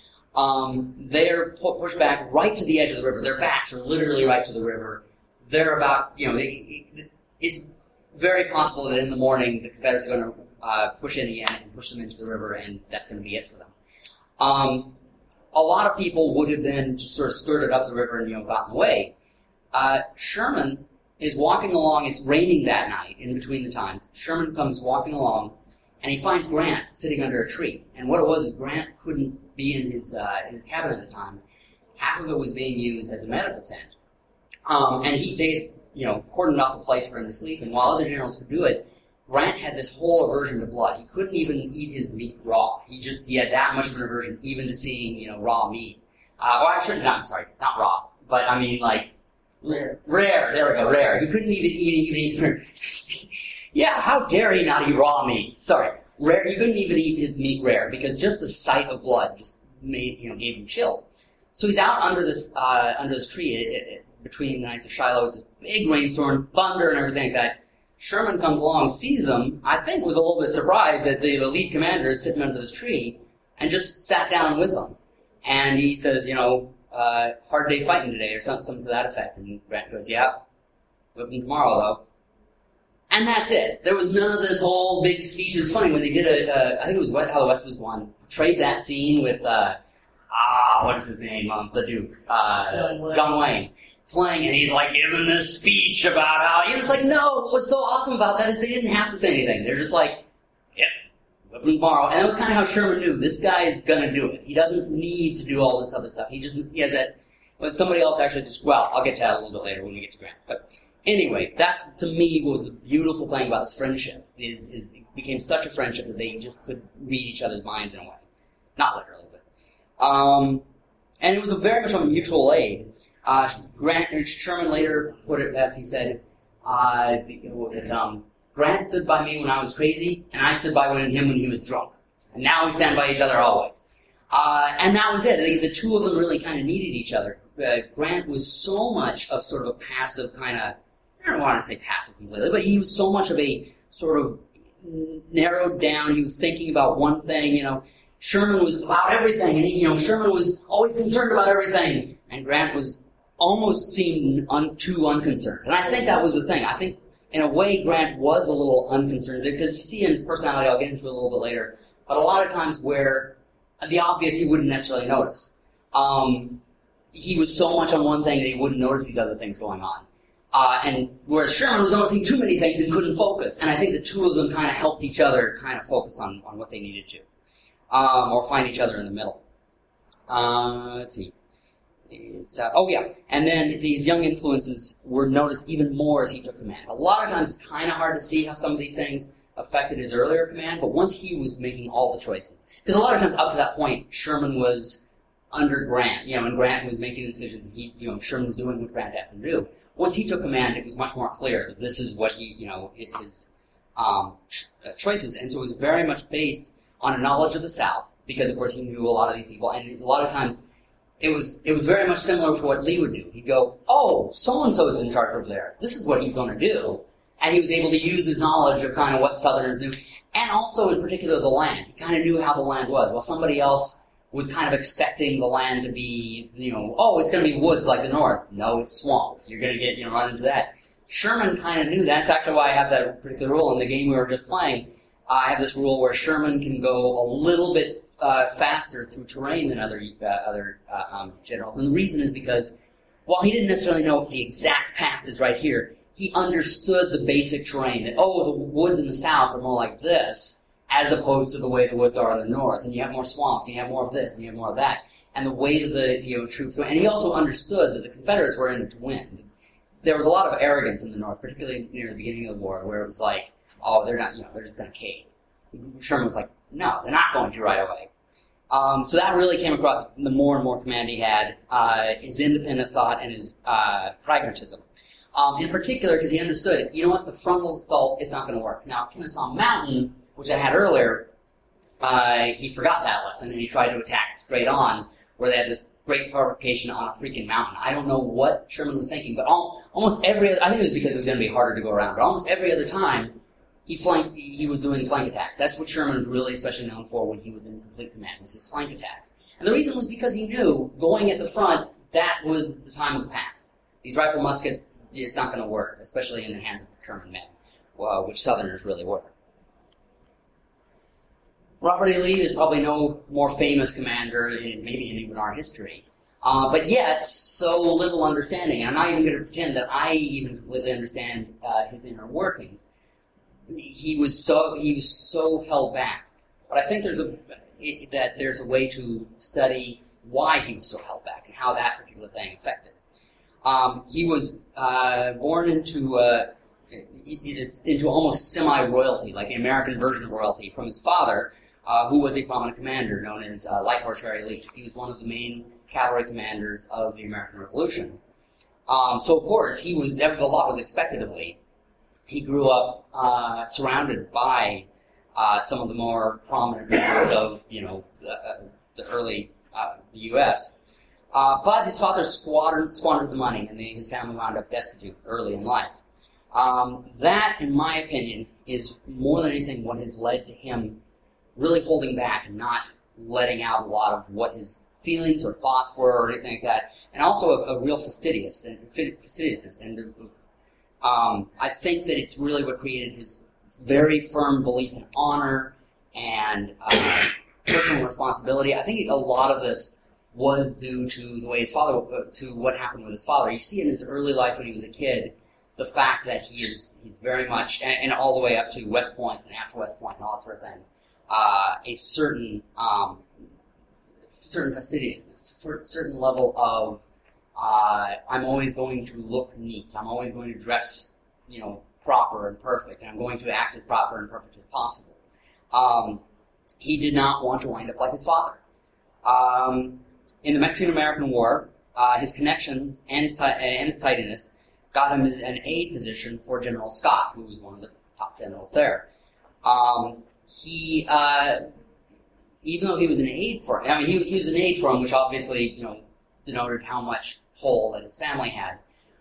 Um, they're pu- pushed back right to the edge of the river. Their backs are literally right to the river. They're about, you know, it, it, it's very possible that in the morning the Confederates are going to uh, push in again and push them into the river, and that's going to be it for them. Um, a lot of people would have then just sort of skirted up the river and, you know, gotten away. Uh, Sherman is walking along. It's raining that night in between the times. Sherman comes walking along, and he finds Grant sitting under a tree. And what it was is Grant couldn't be in his uh, in his cabin at the time. Half of it was being used as a medical tent. Um, and he, they, you know, cordoned off a place for him to sleep. And while other generals could do it, Grant had this whole aversion to blood. He couldn't even eat his meat raw. He just he had that much of an aversion, even to seeing, you know, raw meat. Uh, or I shouldn't. I'm sorry, not raw, but I mean like. Rare. Rare, there we go, rare. He couldn't even eat, even eat, yeah, how dare he not eat raw meat? Sorry, rare, he couldn't even eat his meat rare, because just the sight of blood just made, you know, gave him chills. So he's out under this, uh, under this tree, it, it, between the nights of Shiloh, it's this big rainstorm, thunder and everything like that. Sherman comes along, sees him, I think was a little bit surprised that the, the lead commander is sitting under this tree, and just sat down with him. And he says, you know, Uh, hard day fighting today, or something, something to that effect. And Grant goes, yeah, whip him tomorrow, though. And that's it. There was none of this whole big speech. It was funny when they did a, uh, I think it was How the West Was Won, portrayed that scene with, uh, ah, what is his name, um, the Duke, uh, John Wayne, playing, and he's like giving this speech about how, it was like, no, what's so awesome about that is they didn't have to say anything. They're just like, yeah, whip him tomorrow. And that was kind of how Sherman knew, this guy is gonna do it. He doesn't need to do all this other stuff. He just, he has that, when somebody else actually just, well, I'll get to that a little bit later when we get to Grant. But anyway, that's, to me, what was the beautiful thing about this friendship, is, is it became such a friendship that they just could read each other's minds in a way. Not literally, but, um, and it was a very much of a mutual aid. Uh, Grant, Sherman later put it as he said, uh, what was it, um, Grant stood by me when I was crazy, and I stood by him when he was drunk. And now we stand by each other always. Uh, and that was it. The, the two of them really kind of needed each other. Uh, Grant was so much of sort of a passive kind of, I don't want to say passive completely, but he was so much of a sort of narrowed down, he was thinking about one thing, you know. Sherman was about everything, and he, you know, Sherman was always concerned about everything, and Grant was almost seemed un, too unconcerned. And I think that was the thing. I think, in a way, Grant was a little unconcerned, because you see in his personality, I'll get into it a little bit later, but a lot of times where the obvious he wouldn't necessarily notice. Um, he was so much on one thing that he wouldn't notice these other things going on. Uh, and whereas Sherman was noticing too many things and couldn't focus. And I think the two of them kind of helped each other kind of focus on, on what they needed to. Um, or find each other in the middle. Uh, let's see. It's, uh, oh, yeah. And then these young influences were noticed even more as he took command. A lot of times it's kind of hard to see how some of these things affected his earlier command, but once he was making all the choices. Because a lot of times up to that point, Sherman was under Grant, you know, and Grant was making the decisions, and he, you know, Sherman was doing what Grant asked him to do. Once he took command, it was much more clear that this is what he, you know, his um, ch- uh, choices. And so it was very much based on a knowledge of the South, because of course he knew a lot of these people, and a lot of times it was it was very much similar to what Lee would do. He'd go, oh, so-and-so is in charge over there. This is what he's going to do. And he was able to use his knowledge of kind of what Southerners knew, and also in particular the land. He kind of knew how the land was, while somebody else was kind of expecting the land to be, you know, oh, it's going to be woods like the North. No, it's swamp. You're going to get, you know, run into that. Sherman kind of knew that. That's actually why I have that particular rule in the game we were just playing. I have this rule where Sherman can go a little bit uh, faster through terrain than other uh, other uh, um, generals. And the reason is because while he didn't necessarily know the exact path is right here, he understood the basic terrain, that, oh, the woods in the south are more like this, as opposed to the way the woods are in the north. And you have more swamps, and you have more of this, and you have more of that. And the way that the you know troops went. And he also understood that the Confederates were in it to win. There was a lot of arrogance in the north, particularly near the beginning of the war, where it was like, oh, they're not, you know, they're just going to cave. Sherman was like, no, they're not going to right away. Um, so that really came across the more and more command he had, uh, his independent thought and his uh, pragmatism. Um, in particular, because he understood, you know what, the frontal assault is not going to work. Now, Kennesaw Mountain, which I had earlier, uh, he forgot that lesson, and he tried to attack straight on, where they had this great fortification on a freaking mountain. I don't know what Sherman was thinking, but all, almost every other, I think it was because it was going to be harder to go around, but almost every other time, he flanked, he was doing flank attacks. That's what Sherman was really especially known for when he was in complete command, was his flank attacks. And the reason was because he knew, going at the front, that was the time of the past. These rifle muskets, it's not going to work, especially in the hands of determined men, well, which Southerners really were. Robert E. Lee is probably no more famous commander, in, maybe in even our history, uh, but yet so little understanding. And I'm not even going to pretend that I even completely understand uh, his inner workings. He was so he was so held back, but I think there's a it, that there's a way to study why he was so held back and how that particular thing affected. Um, he was uh, born into uh, into almost semi-royalty, like the American version of royalty, from his father, uh, who was a prominent commander known as uh, Light Horse Harry Lee. He was one of the main cavalry commanders of the American Revolution. Um, so, of course, he was. The lot was expected of Lee. He grew up uh, surrounded by uh, some of the more prominent members of, you know, the, uh, the early uh, the U S Uh, but his father squandered, squandered the money, and the, his family wound up destitute early in life. Um, that, in my opinion, is more than anything what has led to him really holding back and not letting out a lot of what his feelings or thoughts were or anything like that, and also a, a real fastidious and fastidiousness. And um, I think that it's really what created his very firm belief in honor and uh, personal responsibility. I think a lot of this was due to the way his father, uh, to what happened with his father. You see in his early life when he was a kid, the fact that he is, he's very much, and, and all the way up to West Point and after West Point and all that sort of thing, uh, a certain, um, certain fastidiousness, for a certain level of, uh, I'm always going to look neat, I'm always going to dress, you know, proper and perfect, and I'm going to act as proper and perfect as possible. Um, he did not want to wind up like his father. Um, in the Mexican-American War, uh, his connections and his, t- and his tidiness got him an aide position for General Scott, who was one of the top generals there. Um, he, uh, even though he was an aide for him, I mean, he, he was an aide for him, which obviously, you know, denoted how much pull that his family had.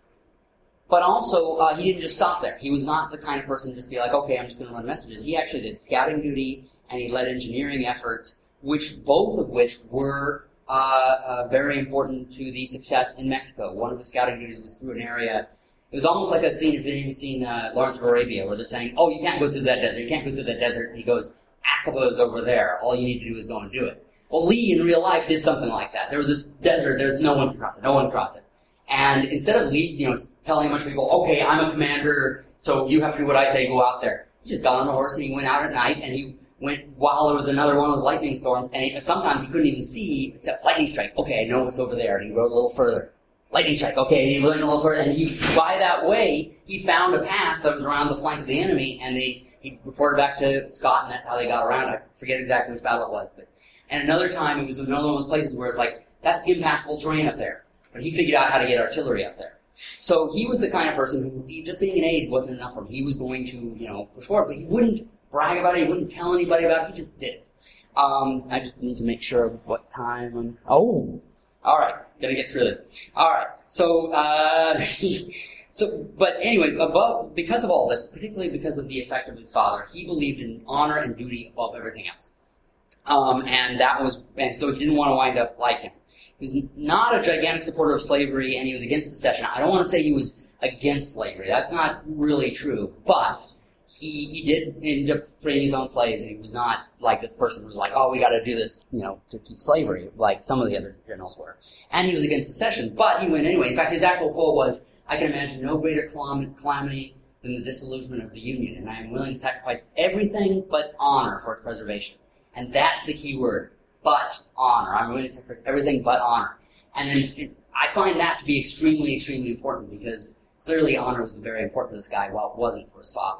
But also, uh, he didn't just stop there. He was not the kind of person to just be like, okay, I'm just going to run messages. He actually did scouting duty, and he led engineering efforts, which both of which were uh, uh, very important to the success in Mexico. One of the scouting duties was through an area. It was almost like that scene, if you've seen uh, Lawrence of Arabia, where they're saying, oh, you can't go through that desert, you can't go through that desert. And he goes, Acaba's over there. All you need to do is go and do it. Well, Lee in real life did something like that. There was this desert, there's no one can cross it, no one can cross it. And instead of Lee, you know, telling a bunch of people, okay, I'm a commander, so you have to do what I say, go out there. He just got on a horse and he went out at night, and he went while there was another one of those lightning storms, and he, sometimes he couldn't even see except lightning strike. Okay, I know what's over there. And he rode a little further. Lightning strike. Okay, he went a little further, and he, by that way, he found a path that was around the flank of the enemy, and they, he reported back to Scott, and that's how they got around. I forget exactly which battle it was, but and another time it was another one of those places where it's like that's impassable terrain up there, but he figured out how to get artillery up there. So he was the kind of person who, he, just being an aide wasn't enough for him. He was going to, you know, push forward, but he wouldn't brag about it. He wouldn't tell anybody about it. He just did it. Um, I just need to make sure of what time I'm... Oh! All right. Gotta get through this. All right. So, uh... so, but anyway, above, because of all this, particularly because of the effect of his father, he believed in honor and duty above everything else. Um, and that was... And so he didn't want to wind up like him. He was not a gigantic supporter of slavery, and he was against secession. I don't want to say he was against slavery. That's not really true. But he he did end up freeing his own slaves, and he was not like this person who was like, oh, we got to do this, you know, to keep slavery, like some of the other generals were. And he was against secession, but he went anyway. In fact, his actual quote was, I can imagine no greater calam- calamity than the disillusionment of the Union, and I am willing to sacrifice everything but honor for its preservation. And that's the key word. But honor. I'm willing to sacrifice everything but honor. And then it, I find that to be extremely, extremely important because clearly honor was very important to this guy while it wasn't for his father.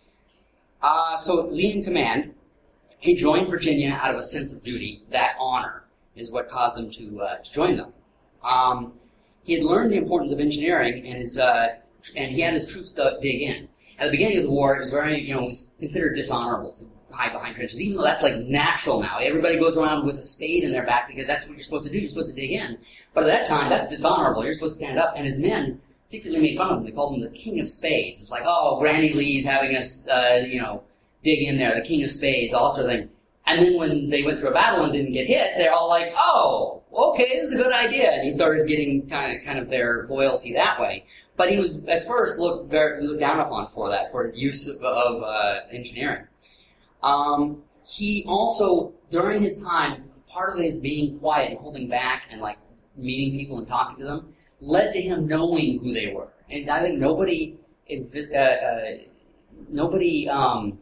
Uh, so Lee in command, he joined Virginia out of a sense of duty. That honor is what caused him to, uh, to join them. Um, he had learned the importance of engineering, and his uh, and he had his troops to dig in. At the beginning of the war, it was very, you know, it was considered dishonorable to hide behind trenches, even though that's like natural now. Everybody goes around with a spade in their back because that's what you're supposed to do. You're supposed to dig in. But at that time, that's dishonorable. You're supposed to stand up. And his men secretly made fun of him. They called him the King of Spades. It's like, oh, Granny Lee's having us, uh, you know, dig in there, the King of Spades, all sort of thing. And then when they went through a battle and didn't get hit, they're all like, oh, okay, this is a good idea. And he started getting kind of, kind of their loyalty that way. But he was, at first, looked, very, looked down upon for that, for his use of, of uh, engineering. Um, he also, during his time, part of his being quiet and holding back and like meeting people and talking to them led to him knowing who they were. And I think nobody, uh, uh, nobody um,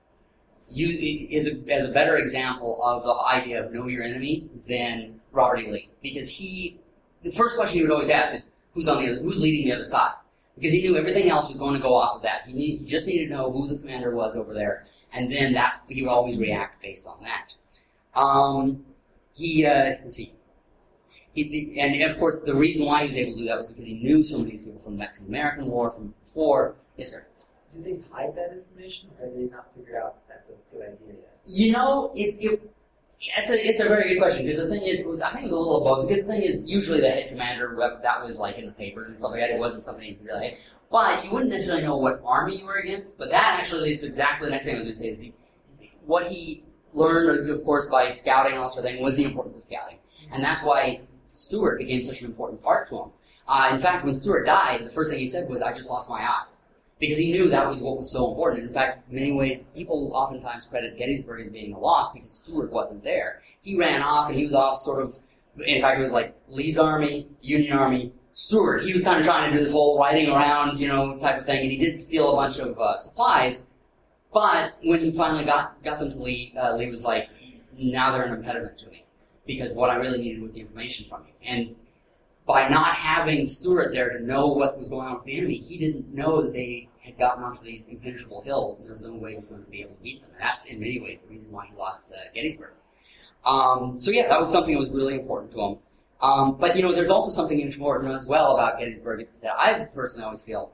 you, is a, as a better example of the idea of know your enemy than Robert E. Lee, because he, the first question he would always ask is who's on the other, who's leading the other side, because he knew everything else was going to go off of that. He, need, he just needed to know who the commander was over there. And then that's, he would always react based on that. Um, he, uh, let's see. He, and of course, the reason why he was able to do that was because he knew some of these people from the Mexican-American War, from before. Yes, sir. Did they hide that information, or did they not figure out that's a good idea yet? You know, it's it, it's a it's a very good question, because the thing is, it was I think it was a little above, because the thing is, usually the head commander, that was like in the papers and stuff like that. It wasn't something you could really. But you wouldn't necessarily know what army you were against, but that actually leads to exactly the next thing I was going to say. Is he, what he learned, of course, by scouting and all sort of thing, was the importance of scouting. And that's why Stuart became such an important part to him. Uh, in fact, when Stuart died, the first thing he said was, I just lost my eyes. Because he knew that was what was so important. In fact, in many ways, people oftentimes credit Gettysburg as being a loss because Stuart wasn't there. He ran off, and he was off sort of, in fact, it was like Lee's army, Union Army, Stuart. He was kind of trying to do this whole riding around, you know, type of thing, and he did steal a bunch of uh, supplies. But when he finally got, got them to Lee, uh, Lee was like, now they're an impediment to me, because what I really needed was the information from you. And by not having Stuart there to know what was going on with the enemy, he didn't know that they had gotten onto these impenetrable hills, and there was no way he was going to be able to beat them. And that's, in many ways, the reason why he lost uh, Gettysburg. Um, so yeah, that was something that was really important to him. Um, but, you know, there's also something important as well about Gettysburg that I personally always feel.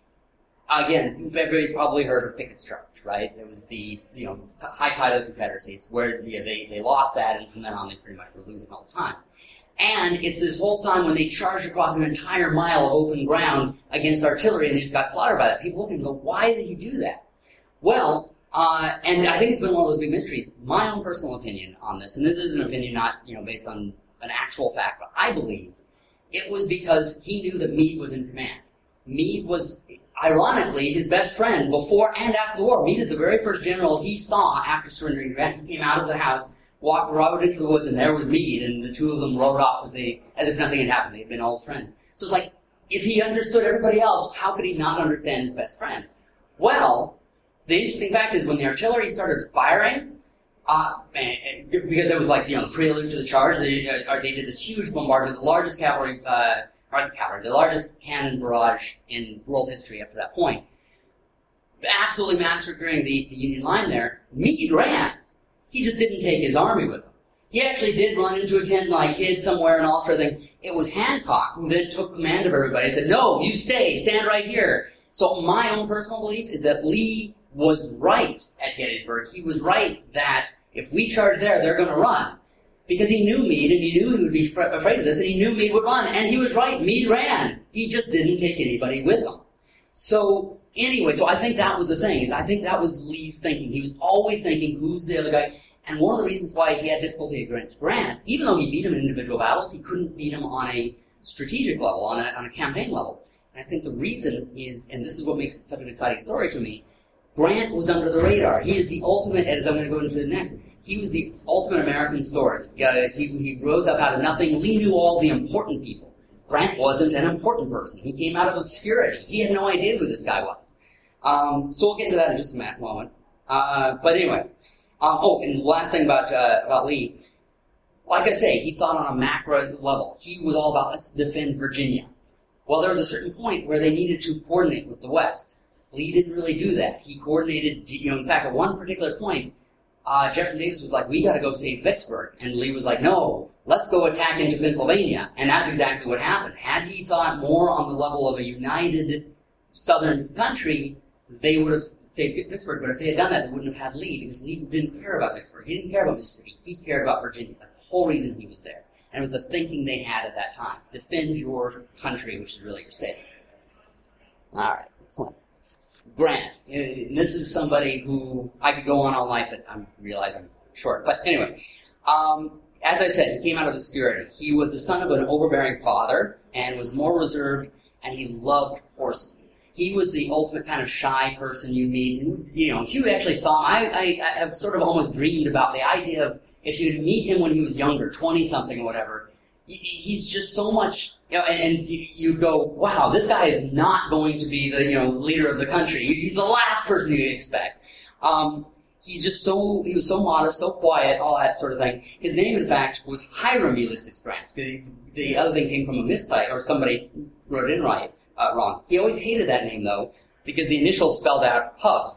Again, everybody's probably heard of Pickett's Charge, right? It was the, you know, high tide of the Confederacy. It's where you know, they, they lost that, and from then on they pretty much were losing all the time. And it's this whole time when they charged across an entire mile of open ground against artillery, and they just got slaughtered by that. People look and go, why did he do that? Well, uh, and I think it's been one of those big mysteries. My own personal opinion on this, and this is an opinion not, you know, based on an actual fact, but I believe it was because he knew that Meade was in command. Meade was, ironically, his best friend before and after the war. Meade is the very first general he saw after surrendering to Grant. He came out of the house, walked rode into the woods, and there was Meade, and the two of them rode off as they, as if nothing had happened. They'd been old friends. So it's like, if he understood everybody else, how could he not understand his best friend? Well, the interesting fact is when the artillery started firing, uh, because it was like, you know, prelude to the charge, they, uh, they did this huge bombardment, the largest cavalry, uh, or the cavalry, the largest cannon barrage in world history up to that point. Absolutely massacring the, the Union line there. Meade ran. He just didn't take his army with him. He actually did run into a tent, like hid somewhere and all sort of thing. It was Hancock who then took command of everybody. He said, no, you stay, stand right here. So my own personal belief is that Lee was right at Gettysburg. He was right that if we charge there, they're going to run. Because he knew Meade, and he knew he would be fr- afraid of this, and he knew Meade would run. And he was right. Meade ran. He just didn't take anybody with him. So anyway, so I think that was the thing, is I think that was Lee's thinking. He was always thinking, who's the other guy? And one of the reasons why he had difficulty against Grant, even though he beat him in individual battles, he couldn't beat him on a strategic level, on a, on a campaign level. And I think the reason is, and this is what makes it such an exciting story to me, Grant was under the radar. He is the ultimate, as I'm going to go into the next, he was the ultimate American story. Uh, he, he rose up out of nothing. Lee knew all the important people. Grant wasn't an important person. He came out of obscurity. He had no idea who this guy was. Um, so we'll get into that in just a moment. Uh, but anyway, um, oh, and the last thing about uh, about Lee, like I say, he thought on a macro level. He was all about, let's defend Virginia. Well, there was a certain point where they needed to coordinate with the West. Lee didn't really do that. He coordinated, you know, in fact, at one particular point, uh, Jefferson Davis was like, we got to go save Vicksburg. And Lee was like, no, let's go attack into Pennsylvania. And that's exactly what happened. Had he thought more on the level of a united southern country, they would have saved Vicksburg. But if they had done that, they wouldn't have had Lee, because Lee didn't care about Vicksburg. He didn't care about Mississippi. He cared about Virginia. That's the whole reason he was there. And it was the thinking they had at that time. Defend your country, which is really your state. All right, next one. Grant. And this is somebody who, I could go on all night, but I realize I'm short. But anyway, um, as I said, he came out of obscurity. He was the son of an overbearing father and was more reserved, and he loved horses. He was the ultimate kind of shy person you meet. You know, if you actually saw him, I, I, I have sort of almost dreamed about the idea of if you'd meet him when he was younger, twenty-something or whatever, he's just so much, you know, and, and you go, wow, this guy is not going to be the, you know, leader of the country. He's the last person you expect. Um, he's just so, he was so modest, so quiet, all that sort of thing. His name, in fact, was Hiram Ulysses Grant. The, the other thing came from a mistype, or somebody wrote it in right. Uh, wrong. He always hated that name, though, because the initials spelled out Hub.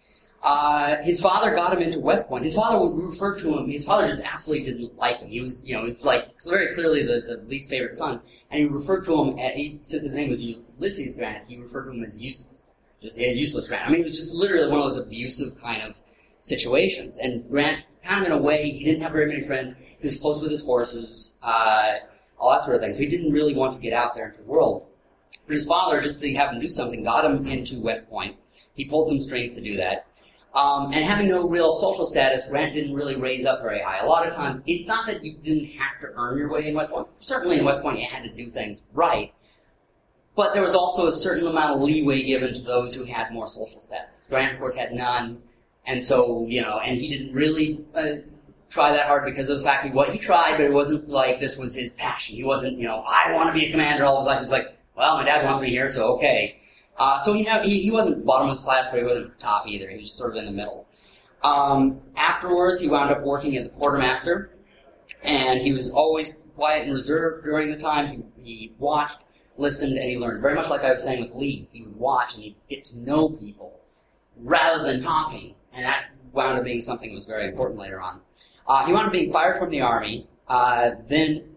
Uh, his father got him into West Point. His father would refer to him, his father just absolutely didn't like him. He was, you know, it's like very clearly the, the least favorite son. And he referred to him, at, he, since his name was Ulysses Grant, he referred to him as useless. Just, yeah, useless Grant. I mean, it was just literally one of those abusive kind of situations. And Grant, kind of in a way, he didn't have very many friends. He was close with his horses, uh, all that sort of thing. So he didn't really want to get out there into the world. But his father, just to have him do something, got him into West Point. He pulled some strings to do that. Um, and having no real social status, Grant didn't really raise up very high. A lot of times, it's not that you didn't have to earn your way in West Point. Certainly in West Point, you had to do things right. But there was also a certain amount of leeway given to those who had more social status. Grant, of course, had none. And so, you know, and he didn't really uh, try that hard because of the fact that what he tried, but it wasn't like this was his passion. He wasn't, you know, I want to be a commander all his life. He was like, well, my dad wants me here, so okay. Uh, so he, he he wasn't bottomless class, but he wasn't top either. He was just sort of in the middle. Um, afterwards, he wound up working as a quartermaster, and he was always quiet and reserved during the time. He, he watched, listened, and he learned. Very much like I was saying with Lee, he would watch and he'd get to know people rather than talking, and that wound up being something that was very important later on. Uh, he wound up being fired from the Army, uh, then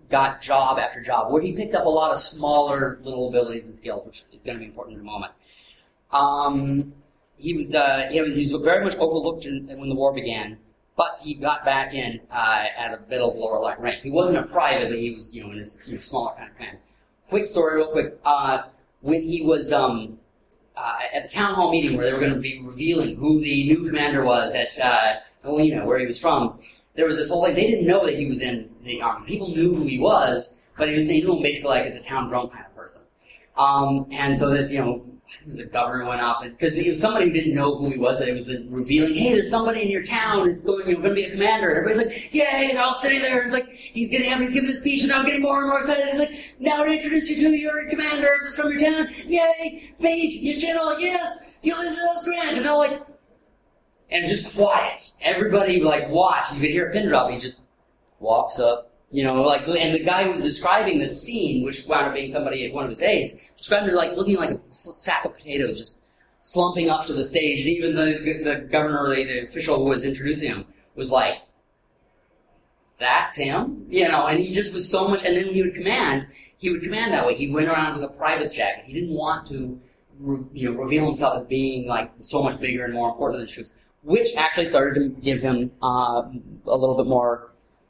got job after job, where he picked up a lot of smaller little abilities and skills, which is going to be important in a moment. Um, he was uh, he was he was very much overlooked in, when the war began, but he got back in uh, at a bit of lower rank. He wasn't a private, but he was you know in his you know, smaller kind of command. Quick story, real quick. Uh, when he was um, uh, at the town hall meeting where they were going to be revealing who the new commander was at uh, Helena, where he was from, there was this whole thing. They didn't know that he was in the army. People knew who he was, but they knew him basically like as a town drunk kind of person. Um, and so this, you know, I think it was the governor went up, and because it was somebody who didn't know who he was, but it was the revealing, hey, there's somebody in your town who's going, you're going to be a commander. And everybody's like, yay, and they're all sitting there. It's like, he's getting up, he's giving this speech, and I'm getting more and more excited. He's like, now to introduce you to your commander from your town. Yay, mate, your general, yes, Ulysses S. Grant. And they're like, and it's just quiet. Everybody, like, watch. You could hear a pin drop. He just walks up. You know, like, and the guy who was describing this scene, which wound up being somebody, one of his aides, described it like looking like a sack of potatoes just slumping up to the stage. And even the the governor, the, the official who was introducing him, was like, that's him? You know, and he just was so much, and then he would command, he would command that way. He went around with a private's jacket. He didn't want to, you know, reveal himself as being, like, so much bigger and more important than the troops, which actually started to give him uh, a little bit more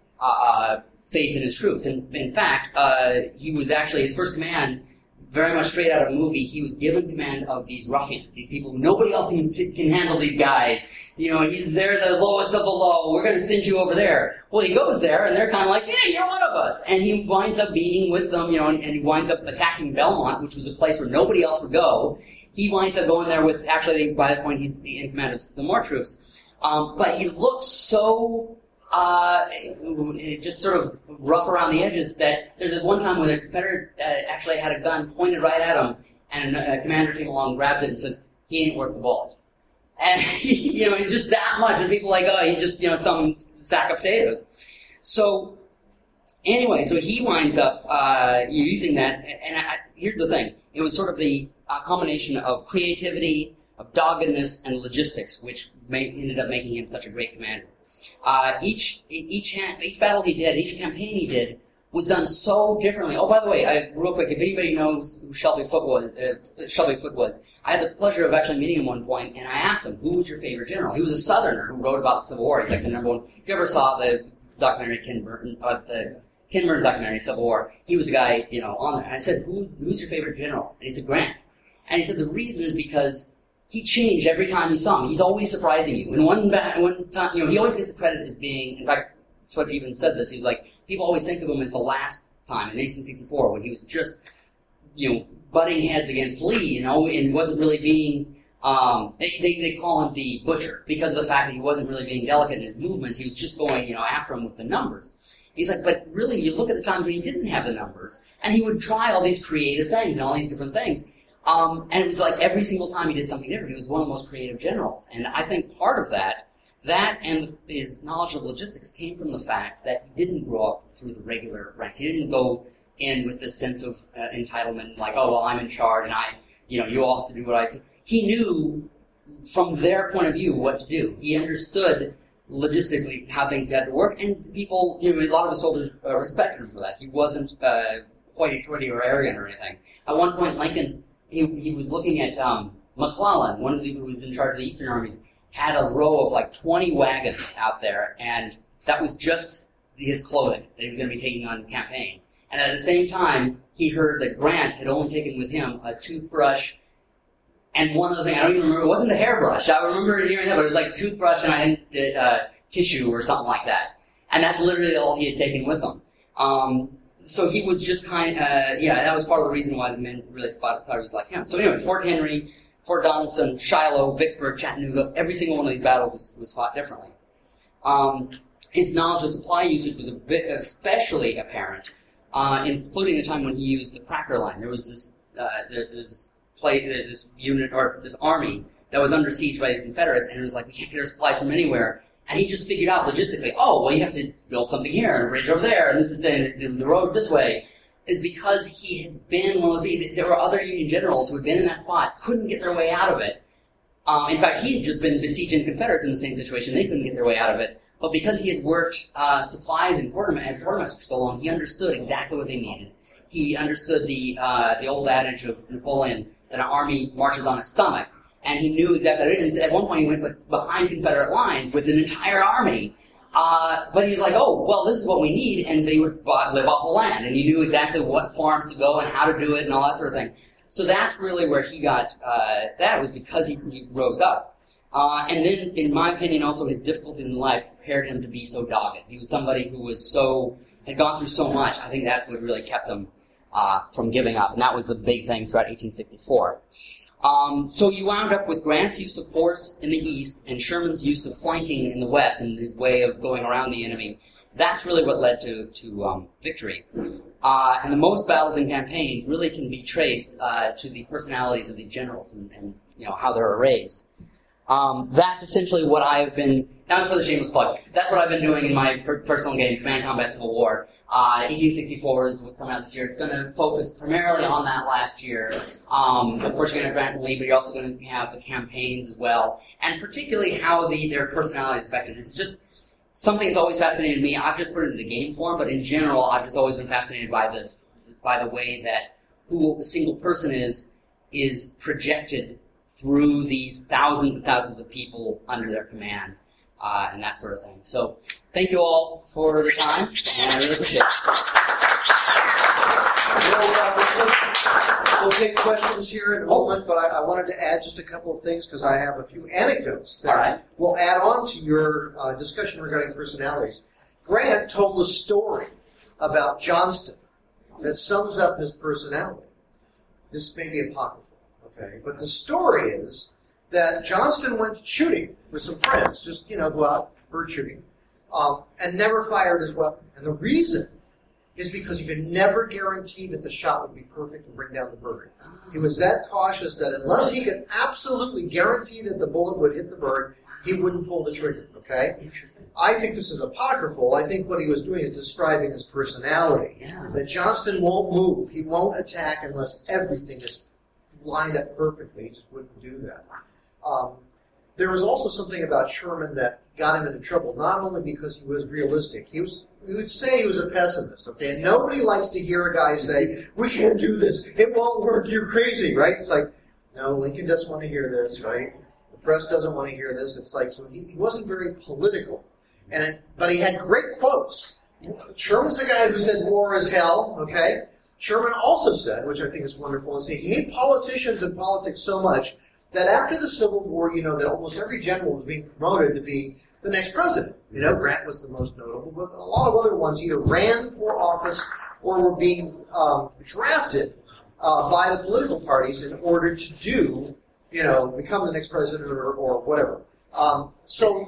uh, faith in his troops. And in fact, uh, he was actually, his first command, very much straight out of a movie, he was given command of these ruffians, these people who nobody else can, can handle these guys. You know, he's, they're the lowest of the low, we're going to send you over there. Well, he goes there, and they're kind of like, yeah, you're one of us. And he winds up being with them, you know, and, and he winds up attacking Belmont, which was a place where nobody else would go. He winds up going there with, actually, by that point, he's in command of some more troops. Um, but he looks so, uh, just sort of rough around the edges that there's this one time when a Confederate uh, actually had a gun pointed right at him, and a commander came along, grabbed it, and says, he ain't worth the bullet. And, you know, he's just that much, and people are like, oh, he's just, you know, some sack of potatoes. So, anyway, so he winds up uh, using that, and I, here's the thing. It was sort of the uh, combination of creativity, of doggedness, and logistics, which made, ended up making him such a great commander. Uh, each each hand, each battle he did, each campaign he did, was done so differently. Oh, by the way, I, real quick, if anybody knows who Shelby Foote was, uh, Shelby Foote was, I had the pleasure of actually meeting him one point, and I asked him, who was your favorite general? He was a Southerner who wrote about the Civil War. He's like the number one. If you ever saw the documentary Ken Burton, uh, the Ken Burns documentary Civil War, he was the guy, you know, on there. And I said, Who, who's your favorite general? And he said, Grant. And he said the reason is because he changed every time you saw him. He's always surprising you. And one, one time, you know, he always gets the credit as being, in fact, Foote even said this, he was like, people always think of him as the last time in eighteen sixty-four when he was just, you know, butting heads against Lee, you know, and wasn't really being, um, they, they, they call him the butcher because of the fact that he wasn't really being delicate in his movements. He was just going, you know, after him with the numbers. He's like, but really, you look at the times when he didn't have the numbers, and he would try all these creative things and all these different things. Um, and it was like every single time he did something different, he was one of the most creative generals. And I think part of that, that and his knowledge of logistics came from the fact that he didn't grow up through the regular ranks. He didn't go in with this sense of uh, entitlement, like, oh, well, I'm in charge, and I, you know, you all have to do what I say. He knew, from their point of view, what to do. He understood logistically how things had to work, and people, you know, a lot of the soldiers uh, respected him for that. He wasn't uh, hoity-toity or arrogant or anything. At one point, Lincoln, he, he was looking at um, McClellan, one of the who was in charge of the Eastern armies, had a row of like twenty wagons out there, and that was just his clothing that he was going to be taking on campaign. And at the same time, he heard that Grant had only taken with him a toothbrush and one other thing. I don't even remember. It wasn't a hairbrush. I remember hearing that, but it was like toothbrush and I think uh, tissue or something like that. And that's literally all he had taken with him. Um, so he was just kind of, uh, yeah, that was part of the reason why the men really thought, thought he was like him. So anyway, Fort Henry, Fort Donelson, Shiloh, Vicksburg, Chattanooga, every single one of these battles was, was fought differently. Um, his knowledge of supply usage was a bit especially apparent, uh, including the time when he used the Cracker Line. There was this, uh, there, there's this, play, this unit, or this army that was under siege by these Confederates, and it was like, we can't get our supplies from anywhere. And he just figured out logistically, oh, well, you have to build something here, and a bridge over there, and this is the, the road this way. Is because he had been one of the, there were other Union generals who had been in that spot, couldn't get their way out of it. Um, in fact, he had just been besieging Confederates in the same situation. They couldn't get their way out of it. But because he had worked uh, supplies in quartermaster, as a quartermaster for so long, he understood exactly what they needed. He understood the uh, the old adage of Napoleon that an army marches on its stomach, and he knew exactly. And at one point, he went behind Confederate lines with an entire army. Uh, but he was like, oh, well, this is what we need, and they would uh, live off the land, and he knew exactly what farms to go and how to do it and all that sort of thing. So that's really where he got uh, that, was because he, he rose up. Uh, and then, in my opinion, also his difficulties in life prepared him to be so dogged. He was somebody who was so, had gone through so much. I think that's what really kept him uh, from giving up, and that was the big thing throughout eighteen sixty-four. Um, so you wound up with Grant's use of force in the east and Sherman's use of flanking in the west and his way of going around the enemy. That's really what led to, to um, victory. Uh, and the most battles and campaigns really can be traced uh, to the personalities of the generals and, and you know how they're raised. Um, that's essentially what I've been, now for the shameless plug, that's what I've been doing in my per- personal game, Command Combat Civil War. Uh, eighteen sixty-four is what's coming out this year. It's going to focus primarily on that last year. Um, of course, you're going to have Grant and Lee, but you're also going to have the campaigns as well, and particularly how the, their personalities affected. It's just something that's always fascinated me. I've just put it into game form, but in general, I've just always been fascinated by the by the way that who a single person is is projected through these thousands and thousands of people under their command, uh, and that sort of thing. So, thank you all for the time, and I really appreciate it. We'll, uh, we'll take questions here in a moment, but I, I wanted to add just a couple of things because I have a few anecdotes that all right. will add on to your uh, discussion regarding personalities. Grant told a story about Johnston that sums up his personality. This may be apocryphal. Okay, but the story is that Johnston went shooting with some friends, just, you know, go out bird shooting, um, and never fired his weapon. And the reason is because he could never guarantee that the shot would be perfect and bring down the bird. He was that cautious that unless he could absolutely guarantee that the bullet would hit the bird, he wouldn't pull the trigger, okay? Interesting. I think this is apocryphal. I think what he was doing is describing his personality. Yeah. That Johnston won't move. He won't attack unless everything is lined up perfectly. He just wouldn't do that. Um, there was also something about Sherman that got him into trouble, not only because he was realistic. He was, we would say he was a pessimist, okay? And nobody likes to hear a guy say, we can't do this, it won't work, you're crazy, right? It's like, no, Lincoln doesn't want to hear this, right? The press doesn't want to hear this. It's like, so he, he wasn't very political. And it, but he had great quotes. Sherman's the guy who said war is hell, okay? Sherman also said, which I think is wonderful, is he hated politicians and politics so much that after the Civil War, you know, that almost every general was being promoted to be the next president. You know, Grant was the most notable, but a lot of other ones either ran for office or were being um, drafted uh, by the political parties in order to do, you know, become the next president or, or whatever. Um, so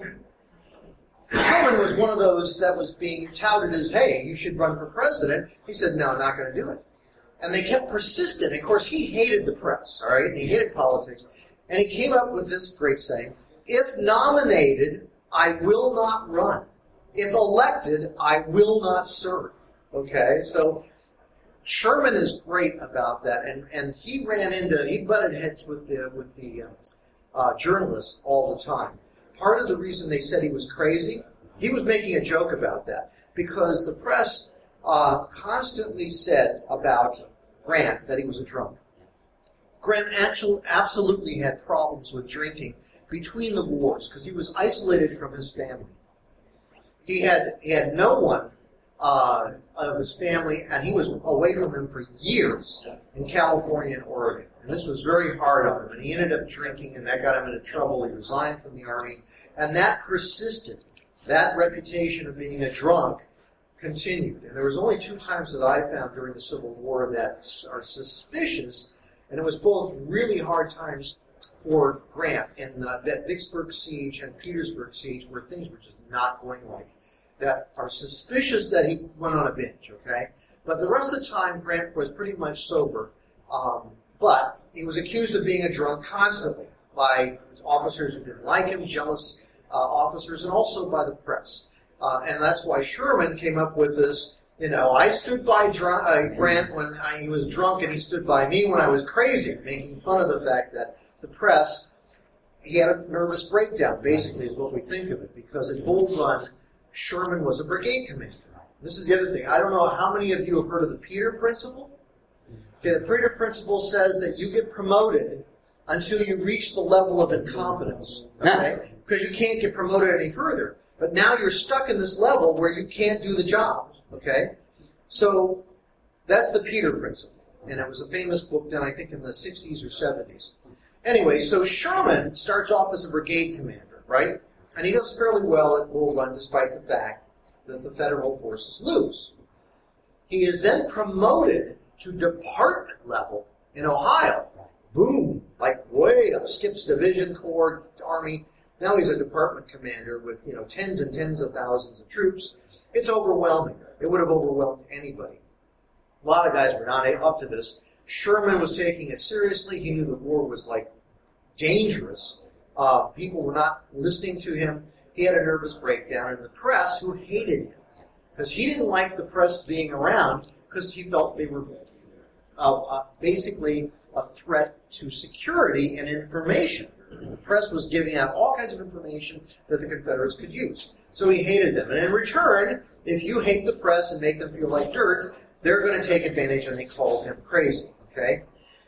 Sherman was one of those that was being touted as, hey, you should run for president. He said, no, I'm not going to do it. And they kept persistent. Of course, he hated the press, all right, and he hated politics. And he came up with this great saying, if nominated, I will not run. If elected, I will not serve. Okay, so Sherman is great about that, and, and he ran into, he butted heads with the, with the uh, uh, journalists all the time. Part of the reason they said he was crazy, he was making a joke about that, because the press uh, constantly said about Grant that he was a drunk. Grant actually absolutely had problems with drinking between the wars because he was isolated from his family. He had he had no one uh, of his family, and he was away from him for years in California and Oregon. And this was very hard on him, and he ended up drinking, and that got him into trouble. He resigned from the Army, and that persisted. That reputation of being a drunk continued. And there was only two times that I found during the Civil War that are suspicious, and it was both really hard times for Grant, in uh, that Vicksburg siege and Petersburg siege, where things were just not going right, that are suspicious that he went on a binge, okay? But the rest of the time, Grant was pretty much sober, um, but he was accused of being a drunk constantly by officers who didn't like him, jealous uh, officers, and also by the press. Uh, and that's why Sherman came up with this, you know, I stood by dr- uh, Grant when I, he was drunk, and he stood by me when I was crazy, making fun of the fact that the press, he had a nervous breakdown, basically, is what we think of it, because at Bull Run, Sherman was a brigade commander. This is the other thing. I don't know how many of you have heard of the Peter Principle. Okay, the Peter Principle says that you get promoted until you reach the level of incompetence. Okay? Because you can't get promoted any further. But now you're stuck in this level where you can't do the job. Okay? So that's the Peter Principle. And it was a famous book done, I think, in the sixties or seventies. Anyway, so Sherman starts off as a brigade commander, right? And he does fairly well at Bull Run despite the fact that the Federal forces lose. He is then promoted to department level in Ohio. Boom, like way up, skips division, corps, army. Now he's a department commander with, you know, tens and tens of thousands of troops. It's overwhelming. It would have overwhelmed anybody. A lot of guys were not up to this. Sherman was taking it seriously. He knew the war was, like, dangerous. Uh, people were not listening to him. He had a nervous breakdown, and the press, who hated him, because he didn't like the press being around, because he felt they were uh, uh, basically a threat to security and information. The press was giving out all kinds of information that the Confederates could use. So he hated them. And in return, if you hate the press and make them feel like dirt, they're going to take advantage, and they called him crazy. Okay.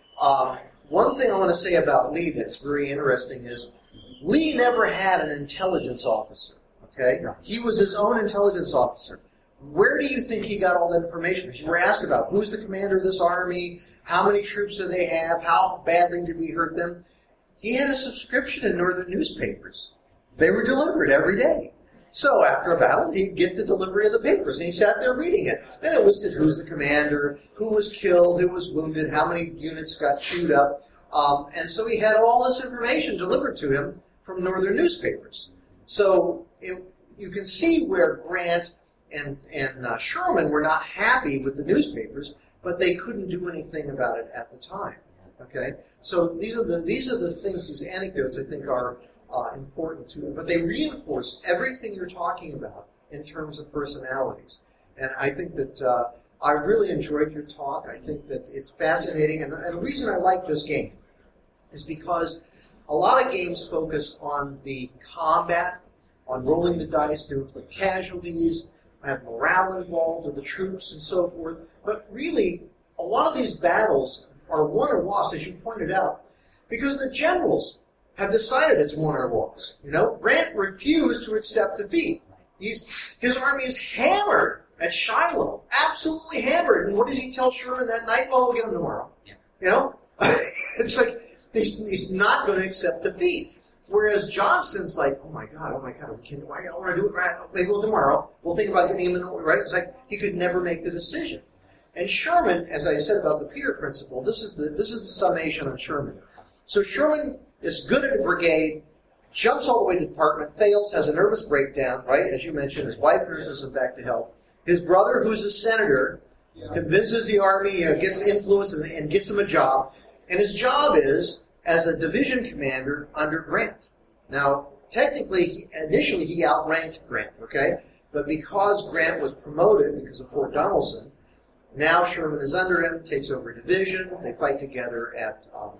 Um, one thing I want to say about Lee that's very interesting is Lee never had an intelligence officer. Okay. He was his own intelligence officer. Where do you think he got all that information? Because you were asked about who's the commander of this army, how many troops do they have, how badly did we hurt them? He had a subscription in northern newspapers. They were delivered every day. So after a battle, he'd get the delivery of the papers, and he sat there reading it. Then it listed who's the commander, who was killed, who was wounded, how many units got chewed up. Um, and so he had all this information delivered to him from northern newspapers. So it, you can see where Grant and, and uh, Sherman were not happy with the newspapers, but they couldn't do anything about it at the time. Okay, so these are the these are the things, these anecdotes I think are uh, important to them, but they reinforce everything you're talking about in terms of personalities. And I think that uh, I really enjoyed your talk. I think that it's fascinating, and, and the reason I like this game is because a lot of games focus on the combat, on rolling the dice to inflict casualties, have morale involved with the troops and so forth. But really, a lot of these battles are won or lost, as you pointed out, because the generals have decided it's won or lost. You know, Grant refused to accept defeat. He's, his army is hammered at Shiloh, absolutely hammered. And what does he tell Sherman that night? Well, we'll get him tomorrow. Yeah. You know, it's like he's, he's not going to accept defeat. Whereas Johnston's like, oh my God, oh my God, we can, I don't want to do it right. Maybe we'll tomorrow. We'll think about getting him in, right? It's like he could never make the decision. And Sherman, as I said about the Peter Principle, this is the this is the summation on Sherman. So Sherman is good at a brigade, jumps all the way to department, fails, has a nervous breakdown, right? As you mentioned, his wife nurses him back to health. His brother, who's a senator, yeah. convinces the army, uh, gets influence, and, and gets him a job. And his job is as a division commander under Grant. Now, technically, he, initially he outranked Grant, okay? But because Grant was promoted because of Fort Donelson, now Sherman is under him, takes over a division. They fight together at um,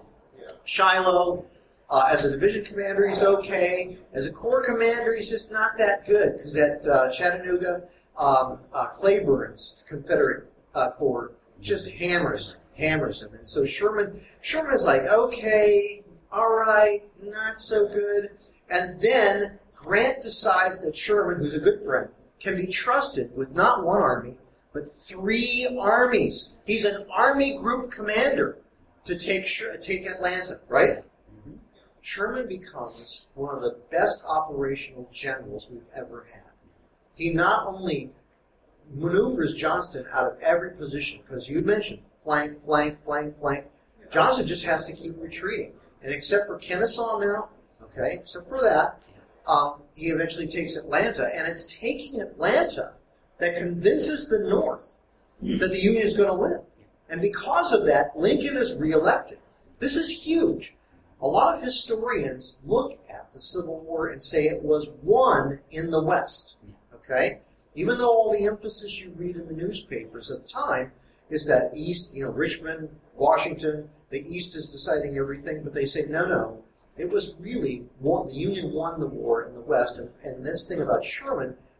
Shiloh. Uh, as a division commander, he's okay. As a corps commander, he's just not that good, because at uh, Chattanooga, um, uh, Claiborne's Confederate uh, corps just hammers hammers him. And so Sherman Sherman is like, okay, all right, not so good. And then Grant decides that Sherman, who's a good friend, can be trusted with not one army, but three armies. He's an army group commander to take take Atlanta, right? Mm-hmm. Sherman becomes one of the best operational generals we've ever had. He not only maneuvers Johnston out of every position, because you mentioned flank, flank, flank, flank. Johnston just has to keep retreating. And except for Kennesaw Mountain, okay, except for that, um, he eventually takes Atlanta, and it's taking Atlanta that convinces the North that the Union is going to win. And because of that, Lincoln is reelected. This is huge. A lot of historians look at the Civil War and say it was won in the West. Okay? Even though all the emphasis you read in the newspapers at the time is that East, you know, Richmond, Washington, the East is deciding everything, but they say, no, no, it was really won. The Union won the war in the West, and, and this thing about Sherman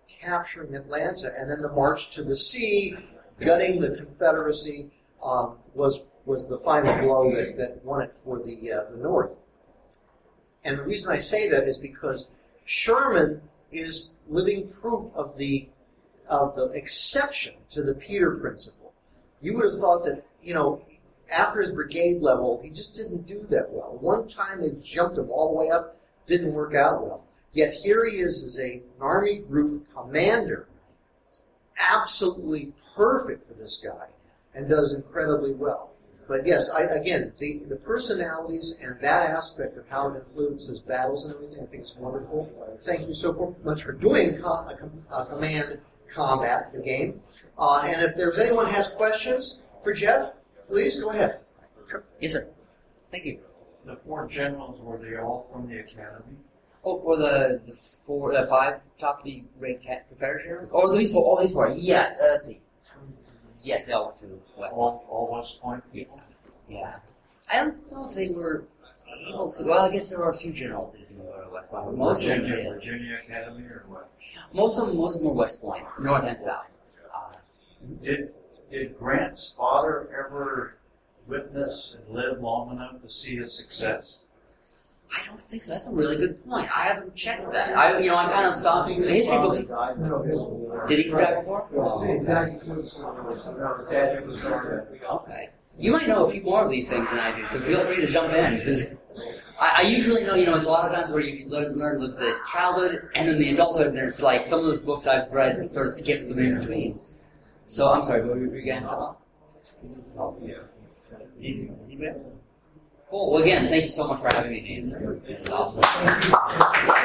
capturing Atlanta, and then the march to the sea, gutting the Confederacy, um, was was the final blow that, that won it for the uh, the North. And the reason I say that is because Sherman is living proof of the of the exception to the Peter principle. You would have thought that, you know, after his brigade level, he just didn't do that well. One time they jumped him all the way up, didn't work out well. Yet here he is as a, an Army group commander, absolutely perfect for this guy, and does incredibly well. But yes, I, again, the, the personalities and that aspect of how it influences battles and everything, I think is wonderful. Thank you so much for doing com- a com- a command combat, the game. Uh, and if there's anyone who has questions for Jeff, please go ahead. Yes, sir. Thank you. The four generals, were they all from the academy? Oh, or the the four, the five top the great Confederate generals? Or these four? All these four? Yeah. Uh, let's see. Yes, they all went to West Point. All, all West Point Yeah. people? Yeah. I don't know if they were able to. Well, I guess there were a few generals that didn't go to West Point. But most of them Virginia, did. Virginia Academy or what? Most of them, most of them were West Point, North and South. Uh, Did, did Grant's father ever witness and live long enough to see his success? I don't think so. That's a really good point. I haven't checked that. I, you know, I kind of stopped. The history books. Did he die before? Oh, okay. You might know a few more of these things than I do, so feel free to jump in, because I, I usually know, you know, it's a lot of times where you learn, learn with the childhood and then the adulthood, and there's like some of the books I've read sort of skip them in between. So, I'm sorry, what were you going to say? Oh, yeah. Anybody else? Cool. Well, again, thank you so much for having me, Dean. This is, this is awesome.